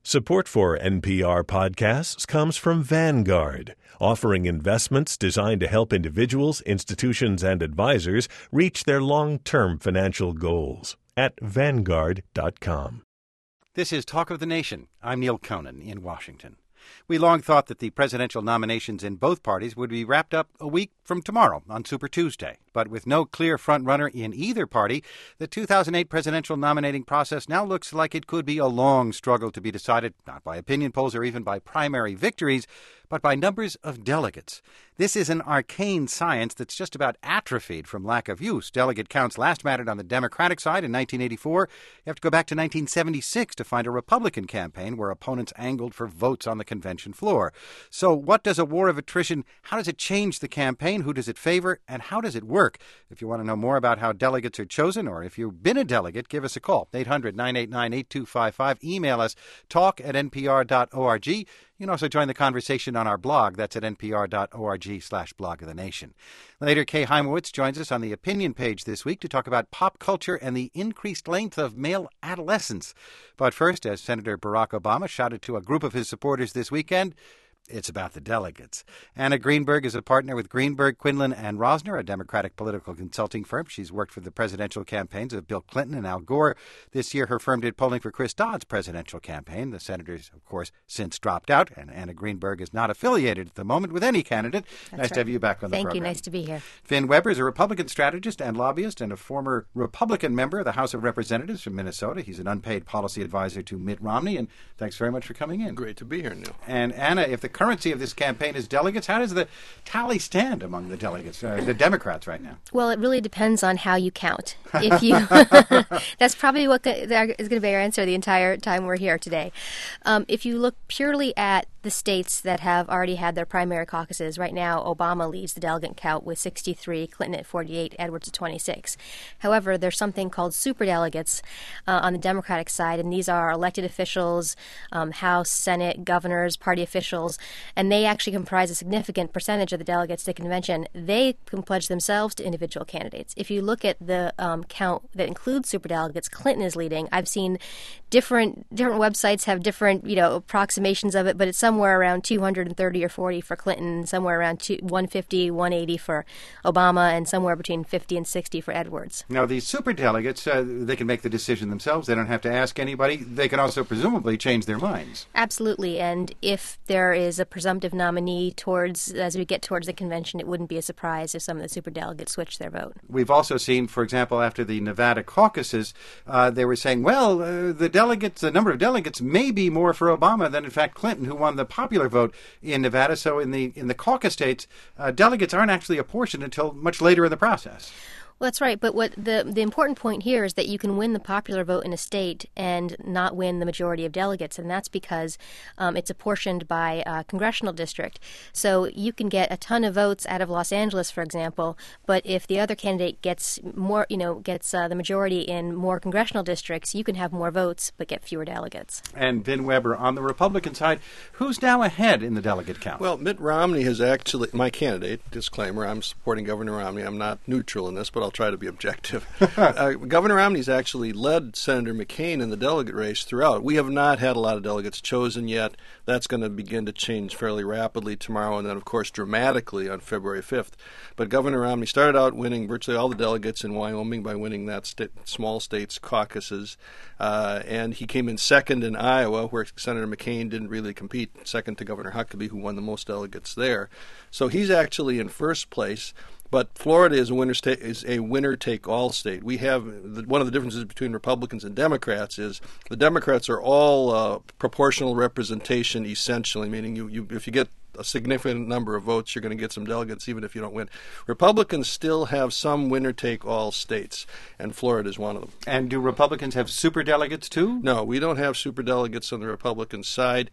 Support for NPR podcasts comes from Vanguard, offering investments designed to help individuals, institutions, and advisors reach their long-term financial goals at Vanguard.com. This is Talk of the Nation. I'm Neil Conan in Washington. We long thought that the presidential nominations in both parties would be wrapped up a week from tomorrow on Super Tuesday. But with no clear front-runner in either party, the 2008 presidential nominating process now looks like it could be a long struggle to be decided not by opinion polls or even by primary victories, but by numbers of delegates. This is an arcane science that's just about atrophied from lack of use. Delegate counts last mattered on the Democratic side in 1984. You have to go back to 1976 to find a Republican campaign where opponents angled for votes on the convention floor. So what does a war of attrition, how does it change the campaign? Who does it favor? And how does it work? If you want to know more about how delegates are chosen, or if you've been a delegate, give us a call. 800-989-8255. Email us, talk@npr.org. You can also join the conversation on our blog. That's at npr.org/blog of the nation. Later, Kay Heimowitz joins us on the opinion page this week to talk about pop culture and the increased length of male adolescence. But first, as Senator Barack Obama shouted to a group of his supporters this weekend, it's about the delegates. Anna Greenberg is a partner with Greenberg, Quinlan, and Rosner, a Democratic political consulting firm. She's worked for the presidential campaigns of Bill Clinton and Al Gore. This year, her firm did polling for Chris Dodd's presidential campaign. The senators, of course, since dropped out, and Anna Greenberg is not affiliated at the moment with any candidate. That's nice right. to have you back on the Thank program. you. Nice to be here. Finn Weber is a Republican strategist and lobbyist and a former Republican member of the House of Representatives from Minnesota. He's an unpaid policy advisor to Mitt Romney, and thanks very much for coming in. Great to be here, Neil. And Anna, if the currency of this campaign is delegates, how does the tally stand among the delegates, the Democrats right now? Well, it really depends on how you count. If you, that's probably what is going to be our answer the entire time we're here today. If you look purely at the states that have already had their primary caucuses, right now Obama leads the delegate count with 63, Clinton at 48, Edwards at 26. However, there's something called superdelegates on the Democratic side, and these are elected officials, House, Senate, governors, party officials, and they actually comprise a significant percentage of the delegates to the convention. They can pledge themselves to individual candidates. If you look at the count that includes superdelegates, Clinton is leading. I've seen different websites have different approximations of it, but it's somewhere around 230 or 40 for Clinton, somewhere around 150, 180 for Obama, and somewhere between 50 and 60 for Edwards. Now, these superdelegates, they can make the decision themselves. They don't have to ask anybody. They can also presumably change their minds. Absolutely, and if there is a presumptive nominee as we get towards the convention, it wouldn't be a surprise if some of the superdelegates switch their vote. We've also seen, for example, after the Nevada caucuses, they were saying, the number of delegates may be more for Obama than, in fact, Clinton, who won the popular vote in Nevada. So in the caucus states, delegates aren't actually apportioned until much later in the process. Well, that's right. But what the important point here is that you can win the popular vote in a state and not win the majority of delegates, and that's because it's apportioned by congressional district. So you can get a ton of votes out of Los Angeles, for example, but if the other candidate gets more, gets the majority in more congressional districts, you can have more votes but get fewer delegates. And Vin Weber, on the Republican side, who's now ahead in the delegate count? Well, Mitt Romney has actually, my candidate, disclaimer, I'm supporting Governor Romney. I'm not neutral in this, but I'll try to be objective. Governor Romney's actually led Senator McCain in the delegate race throughout. We have not had a lot of delegates chosen yet. That's going to begin to change fairly rapidly tomorrow and then, of course, dramatically on February 5th. But Governor Romney started out winning virtually all the delegates in Wyoming by winning that small state's caucuses. And he came in second in Iowa, where Senator McCain didn't really compete, second to Governor Huckabee, who won the most delegates there. So he's actually in first place. But Florida is a winner-take-all state. We have one of the differences between Republicans and Democrats is the Democrats are all proportional representation, essentially, meaning if you get a significant number of votes, you're going to get some delegates even if you don't win. Republicans still have some winner-take-all states, and Florida is one of them. And do Republicans have superdelegates too? No, we don't have superdelegates on the Republican side.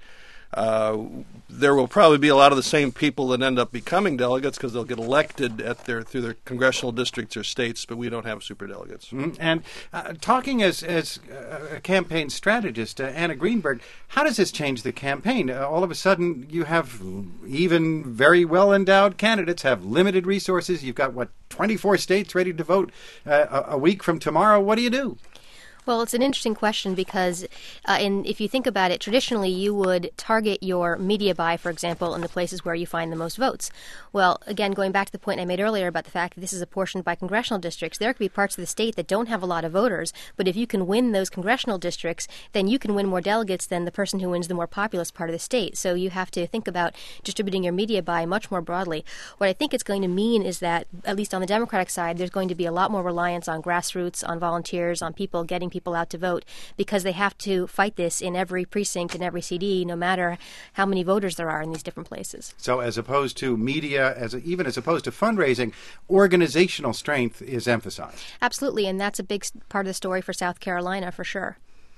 There will probably be a lot of the same people that end up becoming delegates because they'll get elected through their congressional districts or states, but we don't have superdelegates. Mm-hmm. And talking as a campaign strategist, Anna Greenberg, how does this change the campaign? All of a sudden, you have even very well-endowed candidates have limited resources. You've got, 24 states ready to vote a week from tomorrow. What do you do? Well, it's an interesting question because if you think about it, traditionally you would target your media buy, for example, in the places where you find the most votes. Well, again, going back to the point I made earlier about the fact that this is apportioned by congressional districts, there could be parts of the state that don't have a lot of voters, but if you can win those congressional districts, then you can win more delegates than the person who wins the more populous part of the state. So you have to think about distributing your media buy much more broadly. What I think it's going to mean is that, at least on the Democratic side, there's going to be a lot more reliance on grassroots, on volunteers, on people getting people out to vote, because they have to fight this in every precinct, in every CD, no matter how many voters there are in these different places. So as opposed to media, even as opposed to fundraising, organizational strength is emphasized. Absolutely, and that's a big part of the story for South Carolina, for sure.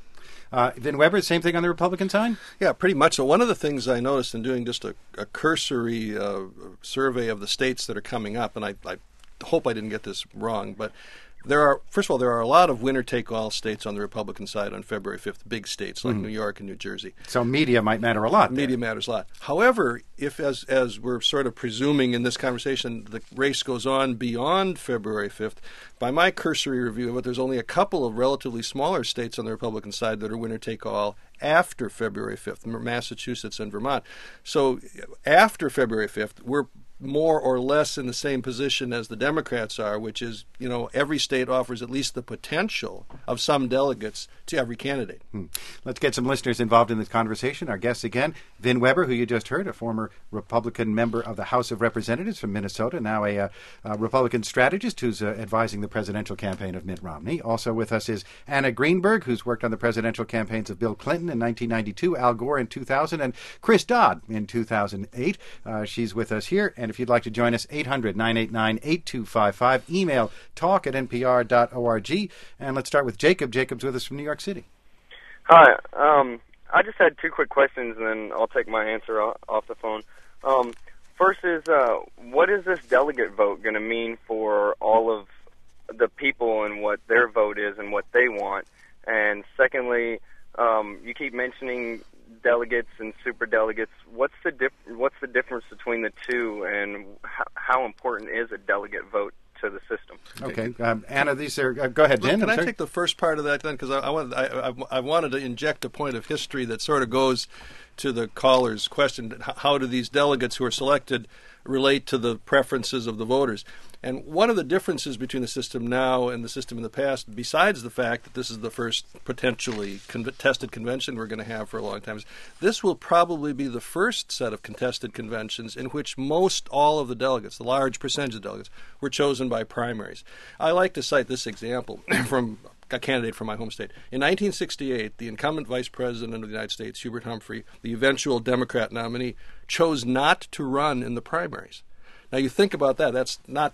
Vin Weber, same thing on the Republican side? Yeah, pretty much. So one of the things I noticed in doing just a cursory survey of the states that are coming up, and I hope I didn't get this wrong, but there are a lot of winner-take-all states on the Republican side on February 5th, big states like New York and New Jersey. So media might matter a lot. Media matters a lot. However, if, as we're sort of presuming in this conversation, the race goes on beyond February 5th, by my cursory review of it, there's only a couple of relatively smaller states on the Republican side that are winner-take-all after February 5th, Massachusetts and Vermont. So after February 5th, we're more or less in the same position as the Democrats are, which is, every state offers at least the potential of some delegates to every candidate. Let's get some listeners involved in this conversation. Our guests again, Vin Weber, who you just heard, a former Republican member of the House of Representatives from Minnesota, now a Republican strategist who's advising the presidential campaign of Mitt Romney. Also with us is Anna Greenberg, who's worked on the presidential campaigns of Bill Clinton in 1992, Al Gore in 2000, and Chris Dodd in 2008. She's with us here. And if you'd like to join us, 800-989-8255. Email talk@npr.org. And let's start with Jacob. Jacob's with us from New York City. Hi. I just had two quick questions, and then I'll take my answer off the phone. First is, what is this delegate vote going to mean for all of the people and what their vote is and what they want? And secondly, you keep mentioning delegates and superdelegates. What's the difference between the two, and how important is a delegate vote to the system? Okay, Anna, these are. Go ahead, Jen. Can I take the first part of that then? Because I wanted to inject a point of history that sort of goes to the caller's question: how do these delegates who are selected relate to the preferences of the voters? And one of the differences between the system now and the system in the past, besides the fact that this is the first potentially contested convention we're going to have for a long time, is this will probably be the first set of contested conventions in which most all of the delegates, the large percentage of delegates, were chosen by primaries. I like to cite this example from a candidate from my home state. In 1968, the incumbent vice president of the United States, Hubert Humphrey, the eventual Democrat nominee, chose not to run in the primaries. Now, you think about that. That's not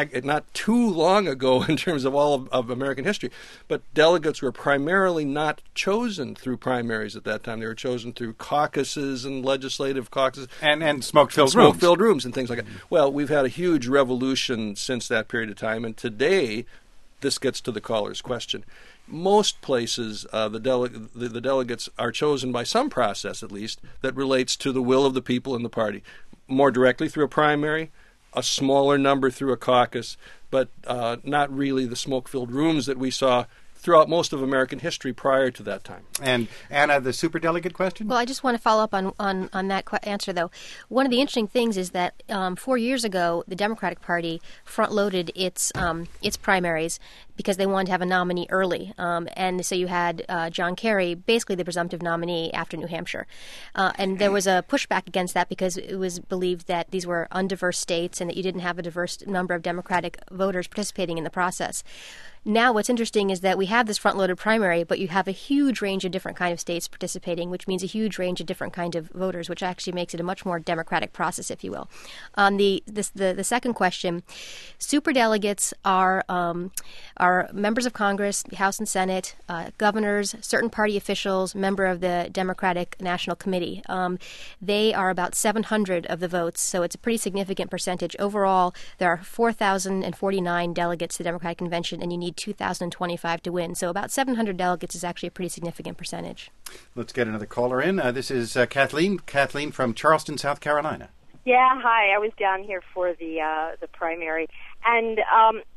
too long ago in terms of all of American history. But delegates were primarily not chosen through primaries at that time. They were chosen through caucuses and legislative caucuses. And smoke-filled rooms. Smoke-filled rooms and things like that. Well, we've had a huge revolution since that period of time, and today, this gets to the caller's question. Most places, the delegates are chosen by some process, at least, that relates to the will of the people in the party. More directly through a primary, a smaller number through a caucus, but not really the smoke-filled rooms that we saw throughout most of American history prior to that time. And Anna, the superdelegate question? Well, I just want to follow up on that answer, though. One of the interesting things is that 4 years ago, the Democratic Party front-loaded its primaries because they wanted to have a nominee early. And so you had John Kerry, basically the presumptive nominee after New Hampshire. And there was a pushback against that because it was believed that these were undiverse states and that you didn't have a diverse number of Democratic voters participating in the process. Now what's interesting is that we have this front-loaded primary, but you have a huge range of different kind of states participating, which means a huge range of different kind of voters, which actually makes it a much more democratic process, if you will. The second question, superdelegates are members of Congress, House and Senate, governors, certain party officials, member of the Democratic National Committee. They are about 700 of the votes, so it's a pretty significant percentage. Overall, there are 4,049 delegates to the Democratic Convention, and you need 2,025 to win. So about 700 delegates is actually a pretty significant percentage. Let's get another caller in. This is Kathleen. Kathleen from Charleston, South Carolina. Yeah, hi. I was down here for the primary, and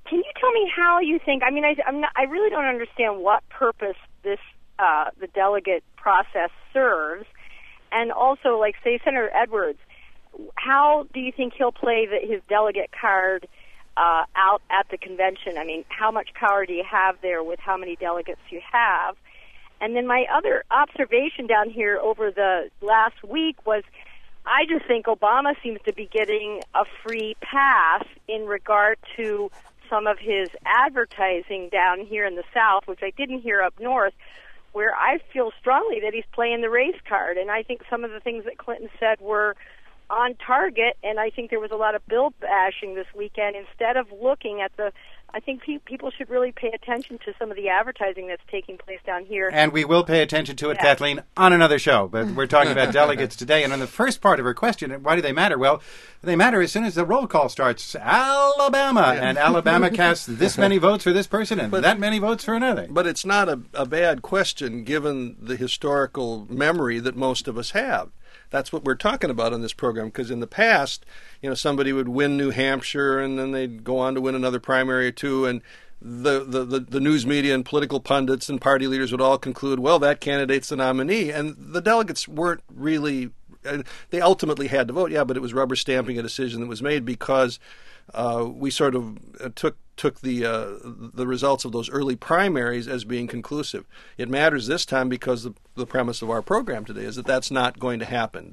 can you tell me how you think? I mean, I really don't understand what purpose this the delegate process serves, and also, like, say, Senator Edwards, how do you think he'll play his delegate card out at the convention? I mean, how much power do you have there with how many delegates you have? And then my other observation down here over the last week was, I just think Obama seems to be getting a free pass in regard to some of his advertising down here in the South, which I didn't hear up north, where I feel strongly that he's playing the race card. And I think some of the things that Clinton said were on target, and I think there was a lot of bill bashing this weekend instead of looking at I think people should really pay attention to some of the advertising that's taking place down here. And we will pay attention to it, yeah, Kathleen, on another show. But we're talking about delegates today. And on the first part of her question, why do they matter? Well, they matter as soon as the roll call starts. Alabama. Yeah. And Alabama casts this many votes for this person and that many votes for another. But it's not a bad question given the historical memory that most of us have. That's what we're talking about on this program, because in the past, somebody would win New Hampshire and then they'd go on to win another primary or two, and the news media and political pundits and party leaders would all conclude, well, that candidate's the nominee, and the delegates weren't really. They ultimately had to vote, yeah, but it was rubber stamping a decision that was made because we sort of took the results of those early primaries as being conclusive. It matters this time because the premise of our program today is that that's not going to happen.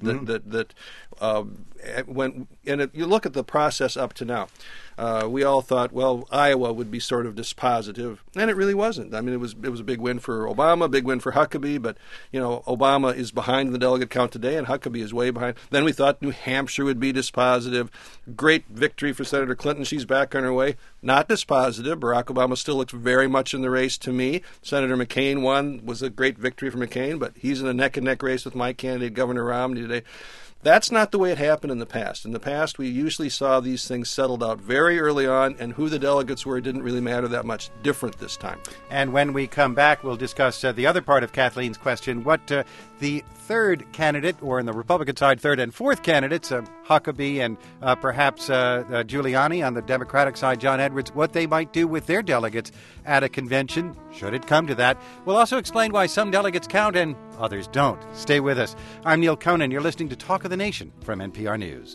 If you look at the process up to now, we all thought, well, Iowa would be sort of dispositive, and it really wasn't. I mean, it was a big win for Obama, a big win for Huckabee, but Obama is behind the delegate count today, and Huckabee is way behind. Then we thought New Hampshire would be dispositive. Great victory for Senator Clinton. She's back on her way. Not dispositive. Barack Obama still looks very much in the race to me. Senator McCain won. Was a great victory for McCain, but he's in a neck-and-neck race with my candidate, Governor Romney, today. That's not the way it happened in the past. In the past, we usually saw these things settled out very early on, and who the delegates were didn't really matter that much. Different this time. And when we come back, we'll discuss the other part of Kathleen's question, what the third candidate, or in the Republican side, third and fourth candidates, Huckabee and perhaps Giuliani, on the Democratic side, John Edwards, what they might do with their delegates at a convention, should it come to that. We'll also explain why some delegates count and others don't. Stay with us. I'm Neil Conan. You're listening to Talk of the Nation from NPR News.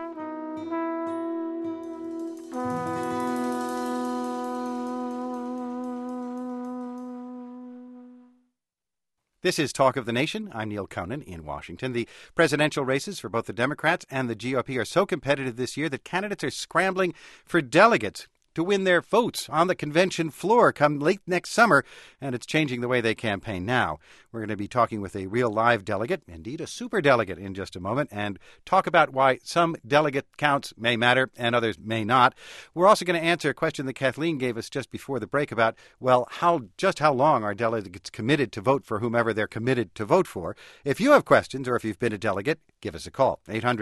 This is Talk of the Nation. I'm Neil Conan in Washington. The presidential races for both the Democrats and the GOP are so competitive this year that candidates are scrambling for delegates to win their votes on the convention floor come late next summer, and it's changing the way they campaign now. We're going to be talking with a real live delegate, indeed a superdelegate, in just a moment, and talk about why some delegate counts may matter and others may not. We're also going to answer a question that Kathleen gave us just before the break about, well, how long are delegates committed to vote for whomever they're committed to vote for? If you have questions or if you've been a delegate, give us a call.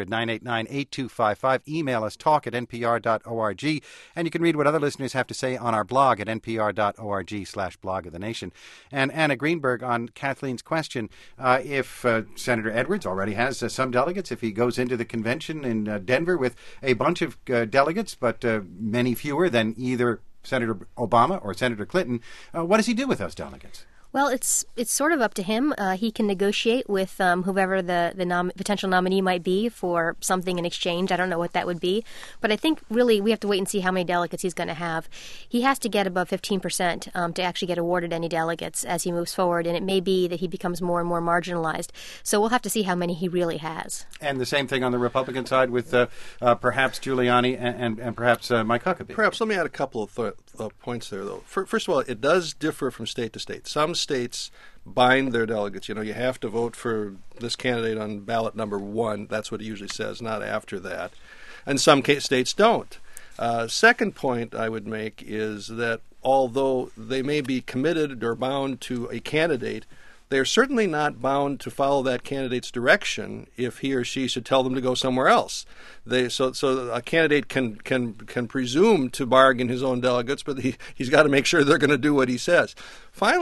800-989-8255. Email us, talk@npr.org, and you can read what other listeners have to say on our blog at npr.org/blog of the nation. And Anna Greenberg, on Kathleen's question, if Senator Edwards already has some delegates, if he goes into the convention in Denver with a bunch of delegates, but many fewer than either Senator Obama or Senator Clinton, what does he do with those delegates? Well, it's sort of up to him. He can negotiate with whoever the potential nominee might be for something in exchange. I don't know what that would be. But I think really we have to wait and see how many delegates he's going to have. He has to get above 15% to actually get awarded any delegates as he moves forward. And it may be that he becomes more and more marginalized. So we'll have to see how many he really has. And the same thing on the Republican side with perhaps Giuliani and perhaps Mike Huckabee. Perhaps let me add a couple of points there, though. First of all, it does differ from state to state. Some states bind their delegates. You have to vote for this candidate on ballot number 1. That's what it usually says, not after that. And some states don't. Second point I would make is that although they may be committed or bound to a candidate, they're certainly not bound to follow that candidate's direction if he or she should tell them to go somewhere else. So a candidate can presume to bargain his own delegates, but he's got to make sure they're going to do what he says. Finally,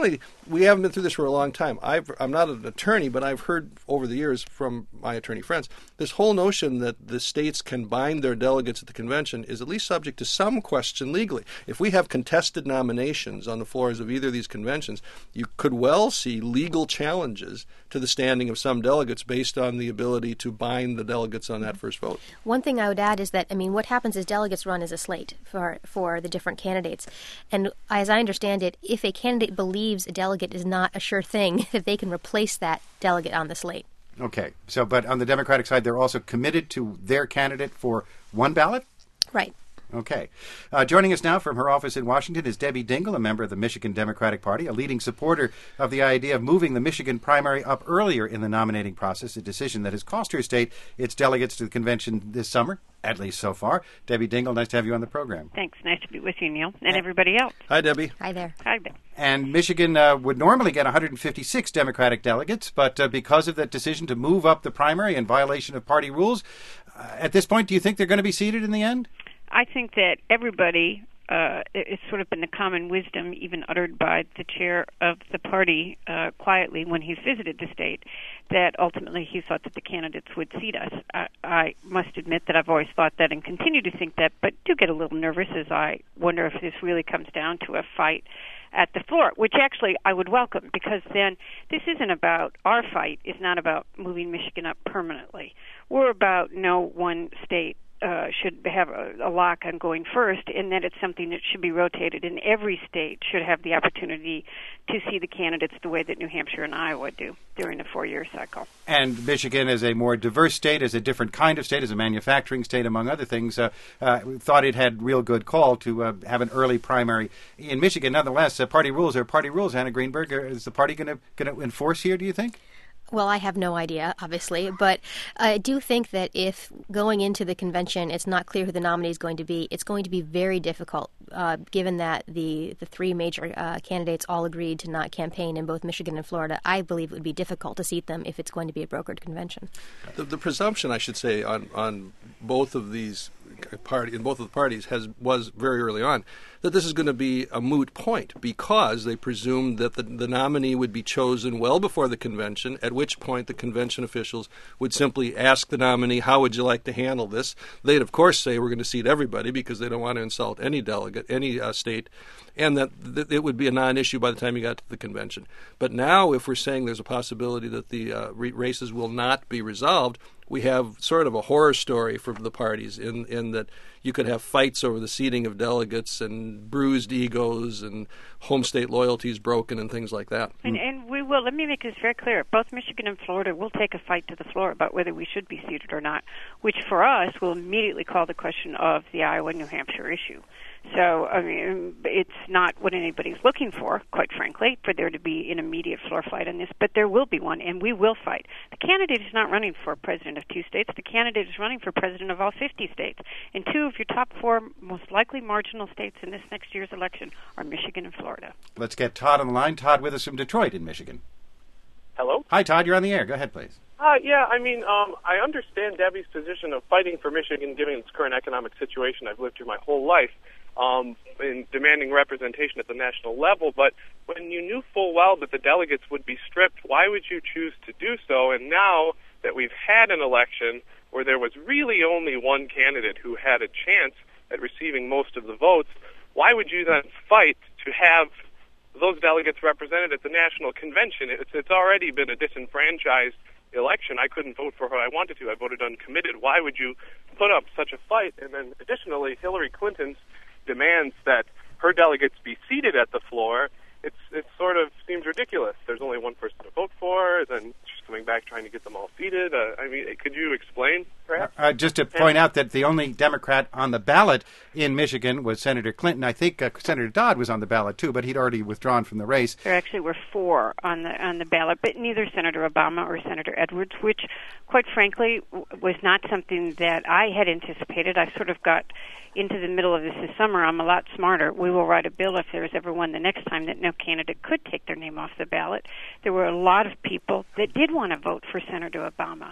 we haven't been through this for a long time. I'm not an attorney, but I've heard over the years from my attorney friends this whole notion that the states can bind their delegates at the convention is at least subject to some question legally. If we have contested nominations on the floors of either of these conventions, you could well see legal challenges to the standing of some delegates based on the ability to bind the delegates on that first vote. One thing I would add is that, what happens is delegates run as a slate for the different candidates. And as I understand it, if a candidate believes a delegate is not a sure thing, that they can replace that delegate on the slate. Okay. So, but on the Democratic side, they're also committed to their candidate for one ballot? Right. Okay. Joining us now from her office in Washington is Debbie Dingell, a member of the Michigan Democratic Party, a leading supporter of the idea of moving the Michigan primary up earlier in the nominating process, a decision that has cost her state its delegates to the convention this summer, at least so far. Debbie Dingell, nice to have you on the program. Thanks. Nice to be with you, Neil, and everybody else. Hi, Debbie. Hi there. Hi there. And Michigan would normally get 156 Democratic delegates, but because of that decision to move up the primary in violation of party rules, at this point, do you think they're going to be seated in the end? I think that everybody, it's sort of been the common wisdom even uttered by the chair of the party quietly when he's visited the state, that ultimately he thought that the candidates would seat us. I must admit that I've always thought that and continue to think that, but do get a little nervous as I wonder if this really comes down to a fight at the floor, which actually I would welcome, because then this isn't about our fight. It's not about moving Michigan up permanently. We're about no one state should have a lock on going first, and that it's something that should be rotated, and every state should have the opportunity to see the candidates the way that New Hampshire and Iowa do during a 4-year cycle. And Michigan, as a more diverse state, as a different kind of state, as a manufacturing state, among other things, thought it had real good call to have an early primary in Michigan. Nonetheless, party rules are party rules. Anna Greenberg, is the party going to enforce here, do you think? Well, I have no idea, obviously, but I do think that if going into the convention it's not clear who the nominee is going to be, it's going to be very difficult, given that the three major candidates all agreed to not campaign in both Michigan and Florida. I believe it would be difficult to seat them if it's going to be a brokered convention. The presumption, I should say, on both of these in both of the parties was very early on that this is going to be a moot point, because they presumed that the nominee would be chosen well before the convention, at which point the convention officials would simply ask the nominee, how would you like to handle this? They'd, of course, say we're going to seat everybody because they don't want to insult any delegate, any state, and that it would be a non-issue by the time you got to the convention. But now, if we're saying there's a possibility that the races will not be resolved, we have sort of a horror story from the parties in that you could have fights over the seating of delegates and bruised egos and home state loyalties broken and things like that. And we will, let me make this very clear, both Michigan and Florida will take a fight to the floor about whether we should be seated or not, which for us will immediately call the question of the Iowa-New Hampshire issue. So, it's not what anybody's looking for, quite frankly, for there to be an immediate floor fight on this, but there will be one, and we will fight. The candidate is not running for president of 2 states. The candidate is running for president of all 50 states. And 2 of your top 4 most likely marginal states in this next year's election are Michigan and Florida. Let's get Todd on the line. Todd with us from Detroit in Michigan. Hello? Hi, Todd. You're on the air. Go ahead, please. I understand Debbie's position of fighting for Michigan given its current economic situation. I've lived here my whole life. In demanding representation at the national level, but when you knew full well that the delegates would be stripped, why would you choose to do so? And now that we've had an election where there was really only one candidate who had a chance at receiving most of the votes, why would you then fight to have those delegates represented at the national convention? It's already been a disenfranchised election. I couldn't vote for who I wanted to. I voted uncommitted. Why would you put up such a fight? And then additionally, Hillary Clinton's demands that her delegates be seated at the floor, it sort of seems ridiculous. There's only one person to vote for, then she's coming back trying to get them all seated. Could you explain, perhaps? Just to point out that the only Democrat on the ballot in Michigan was Senator Clinton. I think Senator Dodd was on the ballot, too, but he'd already withdrawn from the race. There actually were 4 on the ballot, but neither Senator Obama or Senator Edwards, which, quite frankly, was not something that I had anticipated. I sort of got into the middle of this summer. I'm a lot smarter. We will write a bill if there's ever one the next time that no candidate could take their name off the ballot. There were a lot of people that did want to vote for Senator Obama.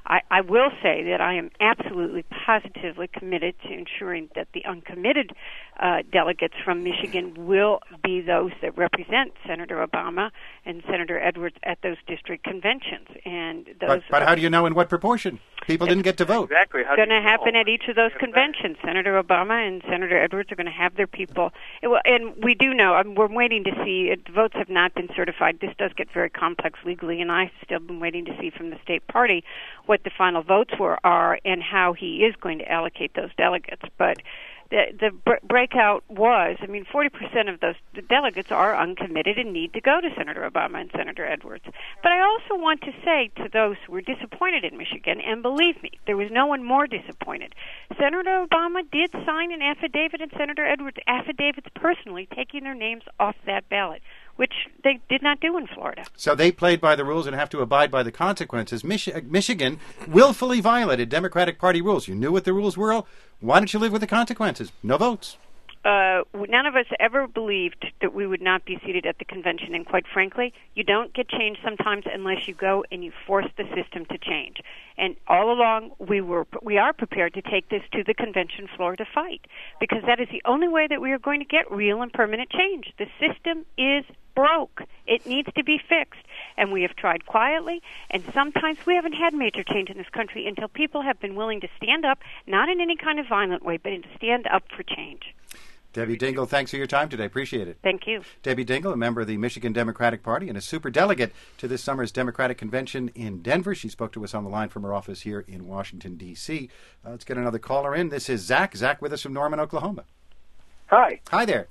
I will say that I am absolutely positively committed to ensuring that the uncommitted delegates from Michigan will be those that represent Senator Obama and Senator Edwards at those district conventions. And those but how do you know in what proportion? People didn't get to vote. Exactly. It's going to happen at each of those conventions. Senator Obama and Senator Edwards are going to have their people. And we do know, we're waiting to see, the votes have not been certified. This does get very complex legally, and I've still been waiting to see from the state party what the final votes are and how he is going to allocate those delegates. But the breakout was, 40% of those delegates are uncommitted and need to go to Senator Obama and Senator Edwards. But I also want to say to those who were disappointed in Michigan, and believe me, there was no one more disappointed, Senator Obama did sign an affidavit and Senator Edwards affidavits personally taking their names off that ballot, which they did not do in Florida. So they played by the rules and have to abide by the consequences. Michigan willfully violated Democratic Party rules. You knew what the rules were. Why don't you live with the consequences? No votes. None of us ever believed that we would not be seated at the convention, and quite frankly, you don't get change sometimes unless you go and you force the system to change. And all along, we are prepared to take this to the convention floor to fight, because that is the only way that we are going to get real and permanent change. The system is broke. It needs to be fixed. And we have tried quietly, and sometimes we haven't had major change in this country until people have been willing to stand up, not in any kind of violent way, but to stand up for change. Debbie Dingell, thanks for your time today. Appreciate it. Thank you. Debbie Dingell, a member of the Michigan Democratic Party and a superdelegate to this summer's Democratic Convention in Denver. She spoke to us on the line from her office here in Washington, D.C. Let's get another caller in. This is Zach. Zach with us from Norman, Oklahoma. Hi. Hi there.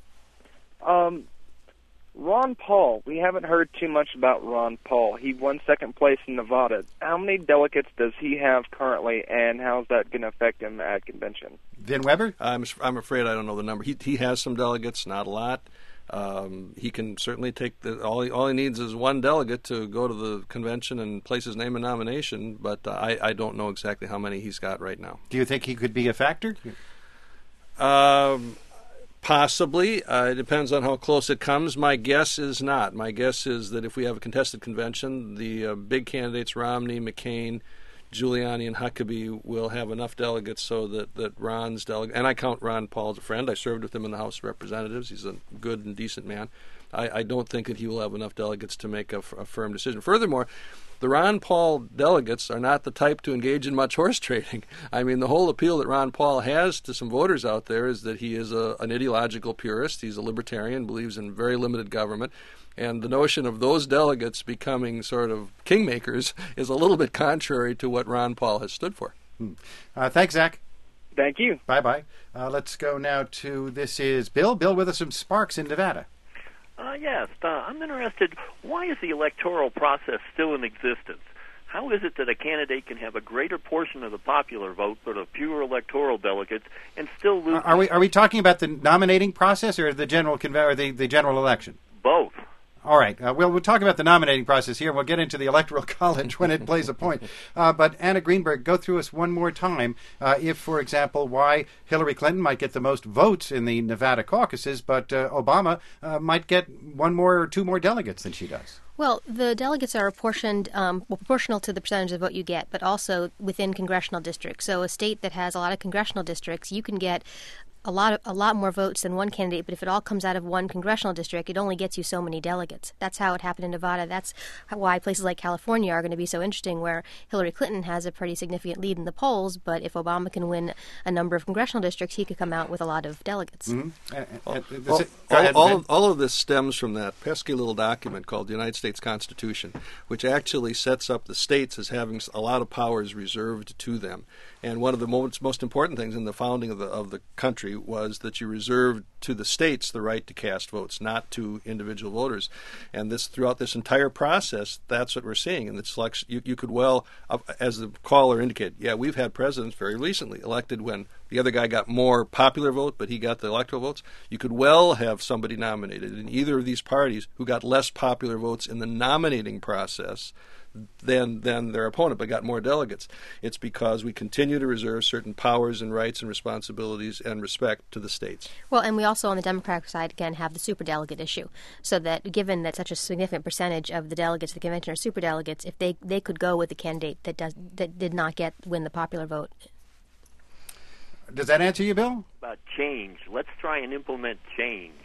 Ron Paul. We haven't heard too much about Ron Paul. He won second place in Nevada. How many delegates does he have currently, and how's that going to affect him at convention? Vin Weber? I'm afraid I don't know the number. He has some delegates, not a lot. He can certainly take all he needs is one delegate to go to the convention and place his name in nomination, but I don't know exactly how many he's got right now. Do you think he could be a factor? Possibly. It depends on how close it comes. My guess is not. My guess is that if we have a contested convention, the big candidates, Romney, McCain, Giuliani, and Huckabee, will have enough delegates so that Ron's delegate, and I count Ron Paul as a friend. I served with him in the House of Representatives. He's a good and decent man. I don't think that he will have enough delegates to make a firm decision. Furthermore, the Ron Paul delegates are not the type to engage in much horse trading. I mean, the whole appeal that Ron Paul has to some voters out there is that he is an ideological purist. He's a libertarian, believes in very limited government. And the notion of those delegates becoming sort of kingmakers is a little bit contrary to what Ron Paul has stood for. Thanks, Zach. Thank you. Bye-bye. Let's go now to, this is Bill. Bill with us from Sparks in Nevada. Yes, I'm interested. Why is the electoral process still in existence? How is it that a candidate can have a greater portion of the popular vote but a fewer electoral delegates and still lose? Are we talking about the nominating process or the general the general election? Both. All right. We'll talk about the nominating process here. We'll get into the Electoral College when it plays a point. But Anna Greenberg, go through us one more time. If, for example, why Hillary Clinton might get the most votes in the Nevada caucuses, but Obama might get one more or two more delegates than she does. Well, the delegates are apportioned proportional to the percentage of vote you get, but also within congressional districts. So a state that has a lot of congressional districts, you can get a lot more votes than one candidate, but if it all comes out of one congressional district, it only gets you so many delegates. That's how it happened in Nevada. That's why places like California are going to be so interesting, where Hillary Clinton has a pretty significant lead in the polls, but if Obama can win a number of congressional districts, he could come out with a lot of delegates. Mm-hmm. All of this stems from that pesky little document called the United States Constitution, which actually sets up the states as having a lot of powers reserved to them. And one of the most important things in the founding of the country was that you reserved to the states the right to cast votes, not to individual voters. And throughout this entire process, that's what we're seeing. And it's like you could well, as the caller indicated, we've had presidents very recently elected when the other guy got more popular vote, but he got the electoral votes. You could well have somebody nominated in either of these parties who got less popular votes in the nominating process than their opponent, but got more delegates. It's because we continue to reserve certain powers and rights and responsibilities and respect to the states. Well, and we also on the Democratic side, again, have the superdelegate issue. So that given that such a significant percentage of the delegates of the convention are superdelegates, if they could go with the candidate that did not win the popular vote. Does that answer you, Bill? About change. Let's try and implement change.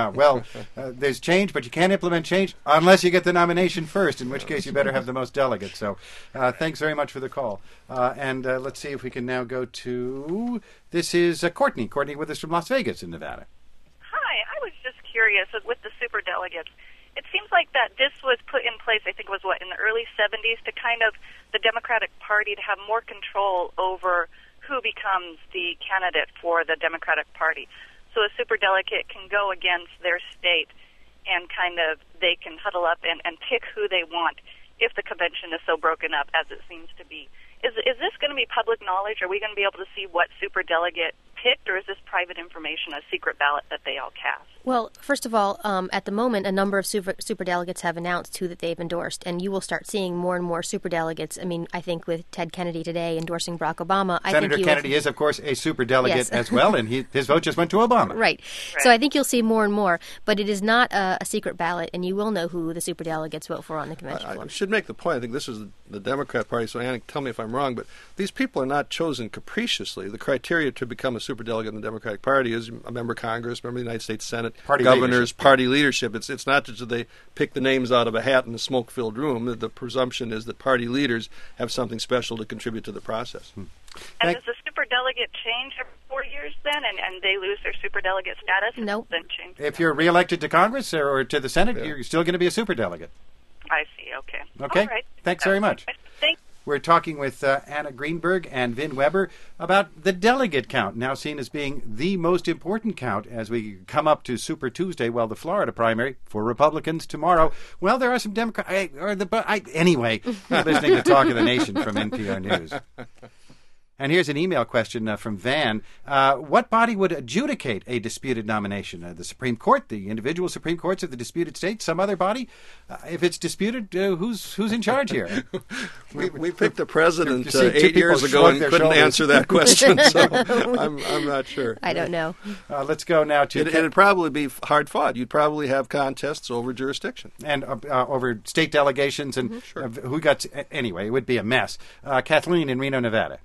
There's change, but you can't implement change unless you get the nomination first, in which case you better have the most delegates. So thanks very much for the call. And let's see if we can now go to... This is Courtney. Courtney with us from Las Vegas in Nevada. Hi. I was just curious with the superdelegates. It seems like that this was put in place, I think it was, in the early 70s to kind of the Democratic Party to have more control over who becomes the candidate for the Democratic Party. So a superdelegate can go against their state and kind of they can huddle up and pick who they want if the convention is so broken up as it seems to be. Is this going to be public knowledge? Are we going to be able to see what superdelegate picked, or is this private information, a secret ballot that they all cast? Well, first of all, at the moment, a number of superdelegates have announced who that they've endorsed, and you will start seeing more and more superdelegates. I mean, I think with Ted Kennedy today endorsing Barack Obama, Senator Kennedy is, of course, a superdelegate as well, and his vote just went to Obama. Right. So I think you'll see more and more, but it is not a secret ballot, and you will know who the superdelegates vote for on the convention floor. I should make the point. I think this is the Democrat Party, so Anna, tell me if I'm wrong, but these people are not chosen capriciously. The criteria to become a superdelegate in the Democratic Party is a member of Congress, member of the United States Senate, governors, party leadership. It's not that they pick the names out of a hat in a smoke-filled room. The presumption is that party leaders have something special to contribute to the process. And does the superdelegate change every 4 years then, and they lose their superdelegate status? Nope. If you're reelected to Congress or to the Senate, you're still going to be a superdelegate. I see. Okay. Okay. All right. Thanks very much. Thanks. We're talking with Anna Greenberg and Vin Weber about the delegate count, now seen as being the most important count as we come up to Super Tuesday, the Florida primary for Republicans tomorrow. Well, there are some Democrats. Anyway, you're listening to Talk of the Nation from NPR News. And here's an email question from Van. What body would adjudicate a disputed nomination? The Supreme Court, the individual Supreme Courts of the disputed states, some other body? If it's disputed, who's in charge here? we picked the president 8 years ago and couldn't answer that question, so I'm not sure. I don't know. Let's go now to... It'd probably be hard fought. You'd probably have contests over jurisdiction. And over state delegations and who got... Anyway, it would be a mess. Kathleen in Reno, Nevada.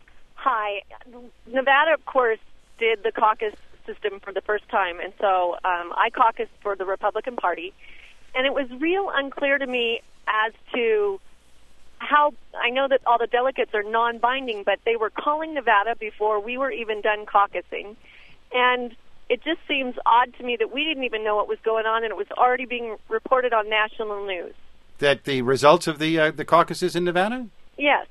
Hi. Nevada, of course, did the caucus system for the first time, and so I caucused for the Republican Party, and it was real unclear to me as to how, I know that all the delegates are non-binding, but they were calling Nevada before we were even done caucusing, and it just seems odd to me that we didn't even know what was going on, and it was already being reported on national news. That the results of the caucuses in Nevada? Yes.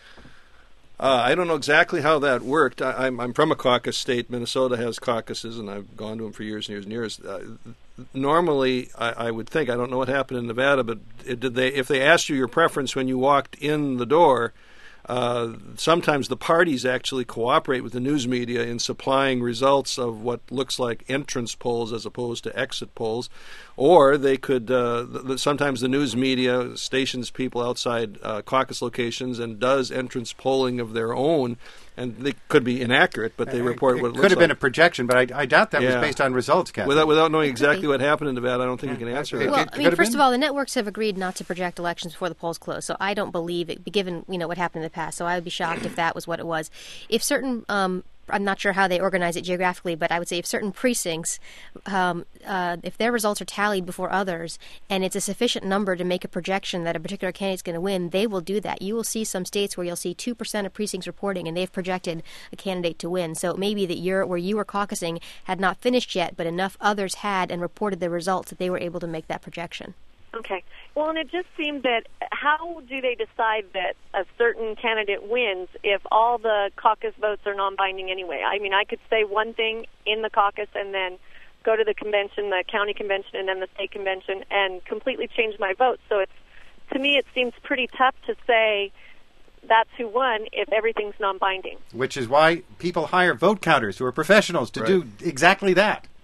I don't know exactly how that worked. I'm from a caucus state. Minnesota has caucuses, and I've gone to them for years and years and years. Normally, I would think, I don't know what happened in Nevada, but if they asked you your preference when you walked in the door, sometimes the parties actually cooperate with the news media in supplying results of what looks like entrance polls as opposed to exit polls. Or they could, sometimes the news media stations people outside caucus locations and does entrance polling of their own. And they could be inaccurate, but they report what it looks like. Could have been a projection, but I doubt that was based on results, Kathy. Without knowing exactly what happened in Nevada, I don't think you can answer that. Well, first of all, the networks have agreed not to project elections before the polls close, so I don't believe it, given what happened in the past. So I would be shocked if that was what it was. If certain... I'm not sure how they organize it geographically, but I would say if certain precincts, if their results are tallied before others, and it's a sufficient number to make a projection that a particular candidate's going to win, they will do that. You will see some states where you'll see 2% of precincts reporting, and they've projected a candidate to win. So it may be that where you were caucusing had not finished yet, but enough others had and reported the results that they were able to make that projection. Okay. Well, and it just seemed that how do they decide that a certain candidate wins if all the caucus votes are non-binding anyway? I mean, I could say one thing in the caucus and then go to the convention, the county convention, and then the state convention and completely change my vote. So to me, it seems pretty tough to say that's who won if everything's non-binding. Which is why people hire vote counters who are professionals to do exactly that.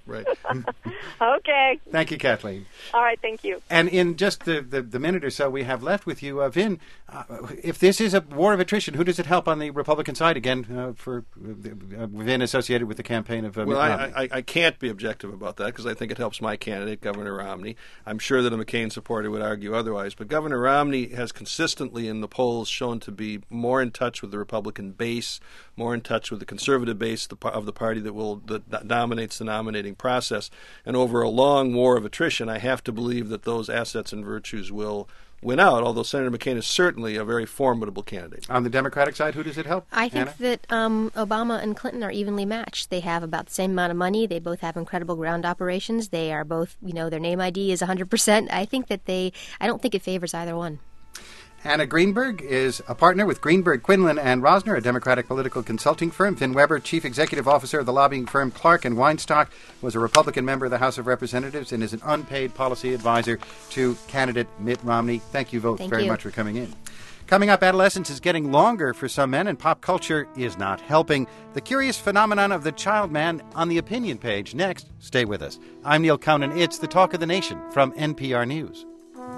Right. Okay. Thank you, Kathleen. All right, thank you. And in just the minute or so we have left with you, Vin, if this is a war of attrition, who does it help on the Republican side again for Vin associated with the campaign of Mitt Romney? I can't be objective about that because I think it helps my candidate, Governor Romney. I'm sure that a McCain supporter would argue otherwise, but Governor Romney has consistently in the polls shown to be more in touch with the Republican base, more in touch with the conservative base of the party that dominates the nominating process. And over a long war of attrition, I have to believe that those assets and virtues will win out, although Senator McCain is certainly a very formidable candidate. On the Democratic side, who does it help? I think Anna? that Obama and Clinton are evenly matched. They have about the same amount of money. They both have incredible ground operations. They are both, their name ID is 100%. I think that I don't think it favors either one. Anna Greenberg is a partner with Greenberg, Quinlan, and Rosner, a Democratic political consulting firm. Finn Weber, chief executive officer of the lobbying firm Clark & Weinstock, was a Republican member of the House of Representatives and is an unpaid policy advisor to candidate Mitt Romney. Thank you both very much for coming in. Coming up, adolescence is getting longer for some men, and pop culture is not helping. The curious phenomenon of the child man on the opinion page. Next, stay with us. I'm Neil Conan. It's the Talk of the Nation from NPR News.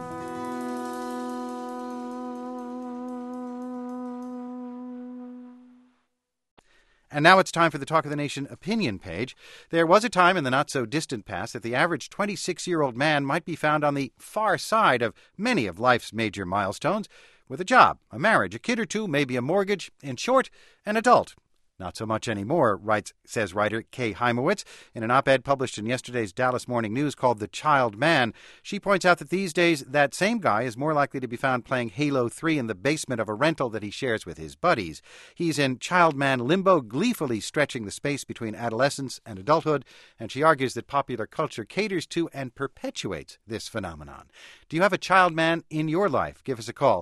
And now it's time for the Talk of the Nation opinion page. There was a time in the not-so-distant past that the average 26-year-old man might be found on the far side of many of life's major milestones, with a job, a marriage, a kid or two, maybe a mortgage, in short, an adult. Not so much anymore, says writer Kay Heimowitz in an op-ed published in yesterday's Dallas Morning News called The Child Man. She points out that these days that same guy is more likely to be found playing Halo 3 in the basement of a rental that he shares with his buddies. He's in Child Man limbo, gleefully stretching the space between adolescence and adulthood, and she argues that popular culture caters to and perpetuates this phenomenon. Do you have a child man in your life? Give us a call,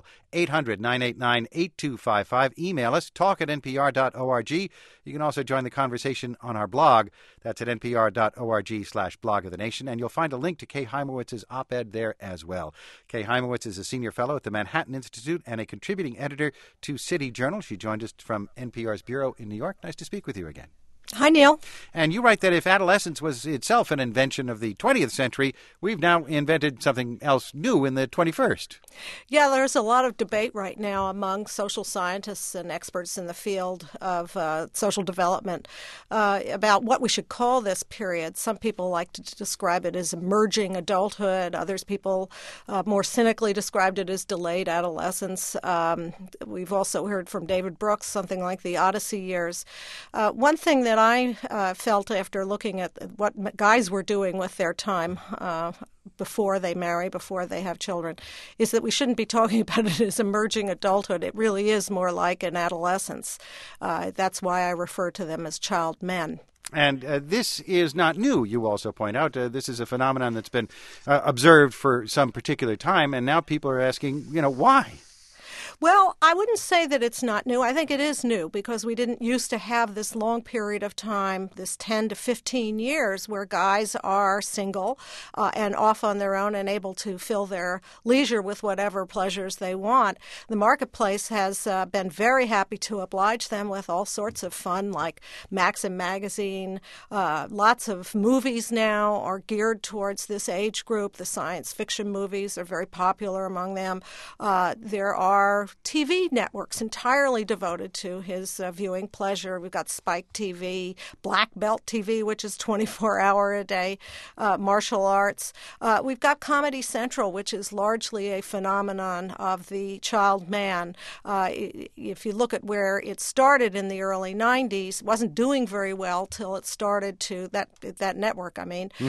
800-989-8255. Email us, talk@npr.org. You can also join the conversation on our blog. That's at npr.org/blog of the nation. And you'll find a link to Kay Heimowitz's op-ed there as well. Kay Heimowitz is a senior fellow at the Manhattan Institute and a contributing editor to City Journal. She joined us from NPR's bureau in New York. Nice to speak with you again. Hi, Neil. And you write that if adolescence was itself an invention of the 20th century, we've now invented something else new in the 21st. Yeah, there's a lot of debate right now among social scientists and experts in the field of social development about what we should call this period. Some people like to describe it as emerging adulthood. Others people more cynically described it as delayed adolescence. We've also heard from David Brooks something like the Odyssey years. One thing that I felt after looking at what guys were doing with their time before they marry, before they have children, is that we shouldn't be talking about it as emerging adulthood. It really is more like an adolescence. That's why I refer to them as child men. And this is not new, you also point out. This is a phenomenon that's been observed for some particular time, and now people are asking, why? Well, I wouldn't say that it's not new. I think it is new because we didn't used to have this long period of time, this 10 to 15 years, where guys are single and off on their own and able to fill their leisure with whatever pleasures they want. The marketplace has been very happy to oblige them with all sorts of fun, like Maxim magazine. Lots of movies now are geared towards this age group. The science fiction movies are very popular among them. There are TV networks entirely devoted to his viewing pleasure. We've got Spike TV, Black Belt TV, which is 24-hour a day, martial arts. We've got Comedy Central, which is largely a phenomenon of the child man. If you look at where it started in the early 90s, it wasn't doing very well till it started to, that network,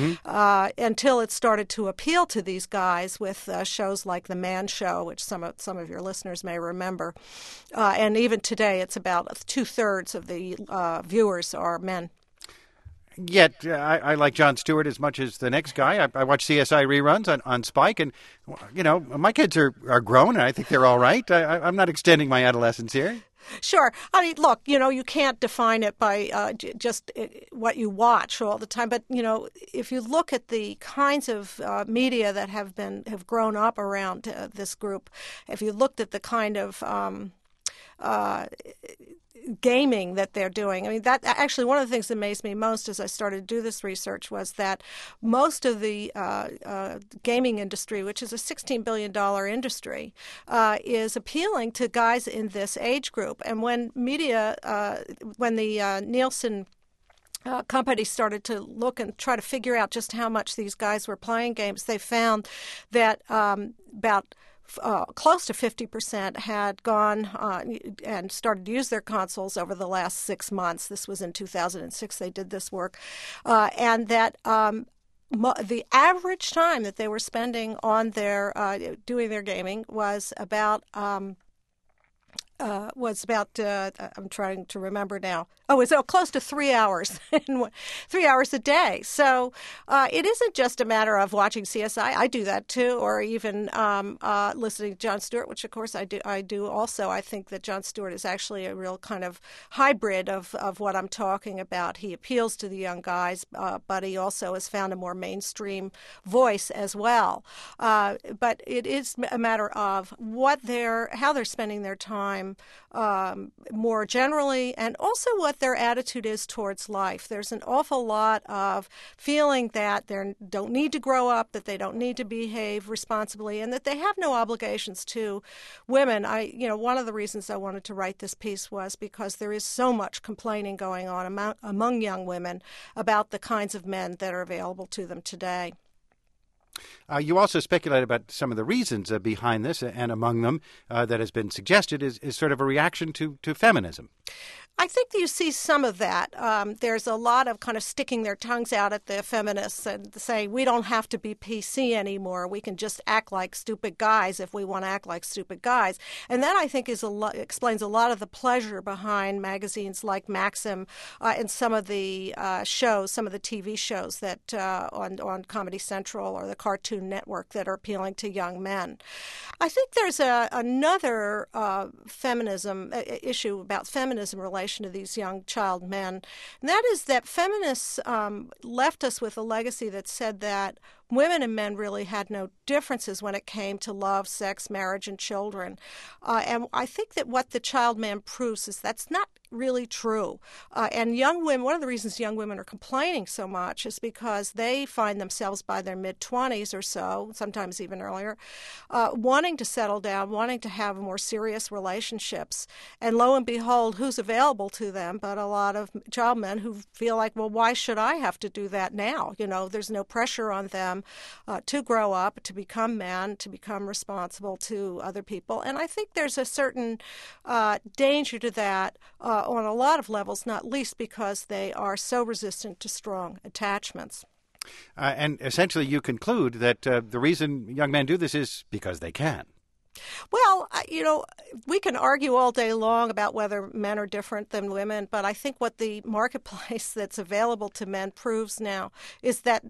until it started to appeal to these guys with shows like The Man Show, which some of your listeners may remember. And even today, it's about 2/3 of the viewers are men. Yet, I like Jon Stewart as much as the next guy. I watch CSI reruns on Spike, and, my kids are grown, and I think they're all right. I'm not extending my adolescence here. Sure. I mean, look, you can't define it by just what you watch all the time. But, if you look at the kinds of media that have grown up around this group, if you looked at the kind of gaming that they're doing. I mean, that actually one of the things that amazed me most as I started to do this research was that most of the gaming industry, which is a $16 billion industry, is appealing to guys in this age group. And when the Nielsen company started to look and try to figure out just how much these guys were playing games, they found that about close to 50% had gone and started to use their consoles over the last 6 months. This was in 2006 they did this work. And that the average time that they were spending on their doing their gaming was about I'm trying to remember now. Oh, it's close to 3 hours, 3 hours a day. So it isn't just a matter of watching CSI. I do that too, or even listening to Jon Stewart, which of course I do also. I think that Jon Stewart is actually a real kind of hybrid of what I'm talking about. He appeals to the young guys, but he also has found a more mainstream voice as well. But it is a matter of how they're spending their time more generally, and also what their attitude is towards life. There's an awful lot of feeling that they don't need to grow up, that they don't need to behave responsibly, and that they have no obligations to women. One of the reasons I wanted to write this piece was because there is so much complaining going on among young women about the kinds of men that are available to them today. You also speculate about some of the reasons behind this, and among them that has been suggested is sort of a reaction to feminism. I think you see some of that. There's a lot of kind of sticking their tongues out at the feminists and saying, we don't have to be PC anymore. We can just act like stupid guys if we want to act like stupid guys. And that, I think, explains a lot of the pleasure behind magazines like Maxim and some of the shows, some of the TV shows that on Comedy Central or the Cartoon Network that are appealing to young men. I think there's another feminism issue about feminism relation to these young child men, and that is that feminists left us with a legacy that said that women and men really had no differences when it came to love, sex, marriage, and children. And I think that what the child man proves is that's not really true. And young women, one of the reasons young women are complaining so much is because they find themselves by their mid-20s or so, sometimes even earlier, wanting to settle down, wanting to have more serious relationships. And lo and behold, who's available to them but a lot of child men who feel like, well, why should I have to do that now? There's no pressure on them to grow up, to become men, to become responsible to other people. And I think there's a certain danger to that on a lot of levels, not least because they are so resistant to strong attachments. And essentially you conclude that the reason young men do this is because they can. Well, we can argue all day long about whether men are different than women, but I think what the marketplace that's available to men proves now is that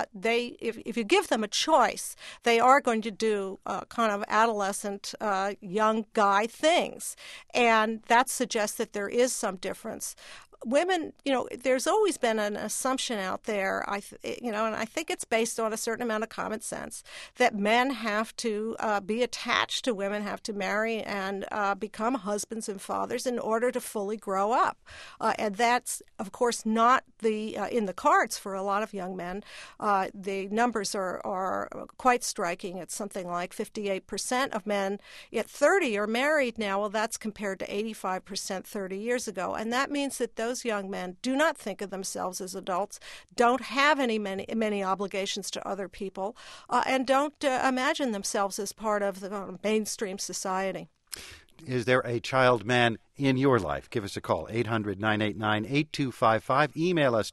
if you give them a choice, they are going to do kind of adolescent young guy things, and that suggests that there is some difference. Women, there's always been an assumption out there, and I think it's based on a certain amount of common sense, that men have to be attached to women, have to marry and become husbands and fathers in order to fully grow up. And that's, of course, not in the cards for a lot of young men. The numbers are quite striking. It's something like 58% of men at 30 are married now. Well, that's compared to 85% 30 years ago. And that means that those young men do not think of themselves as adults, don't have many obligations to other people, and don't imagine themselves as part of the mainstream society. Is there a child man in your life? Give us a call, 800-989-8255. Email us,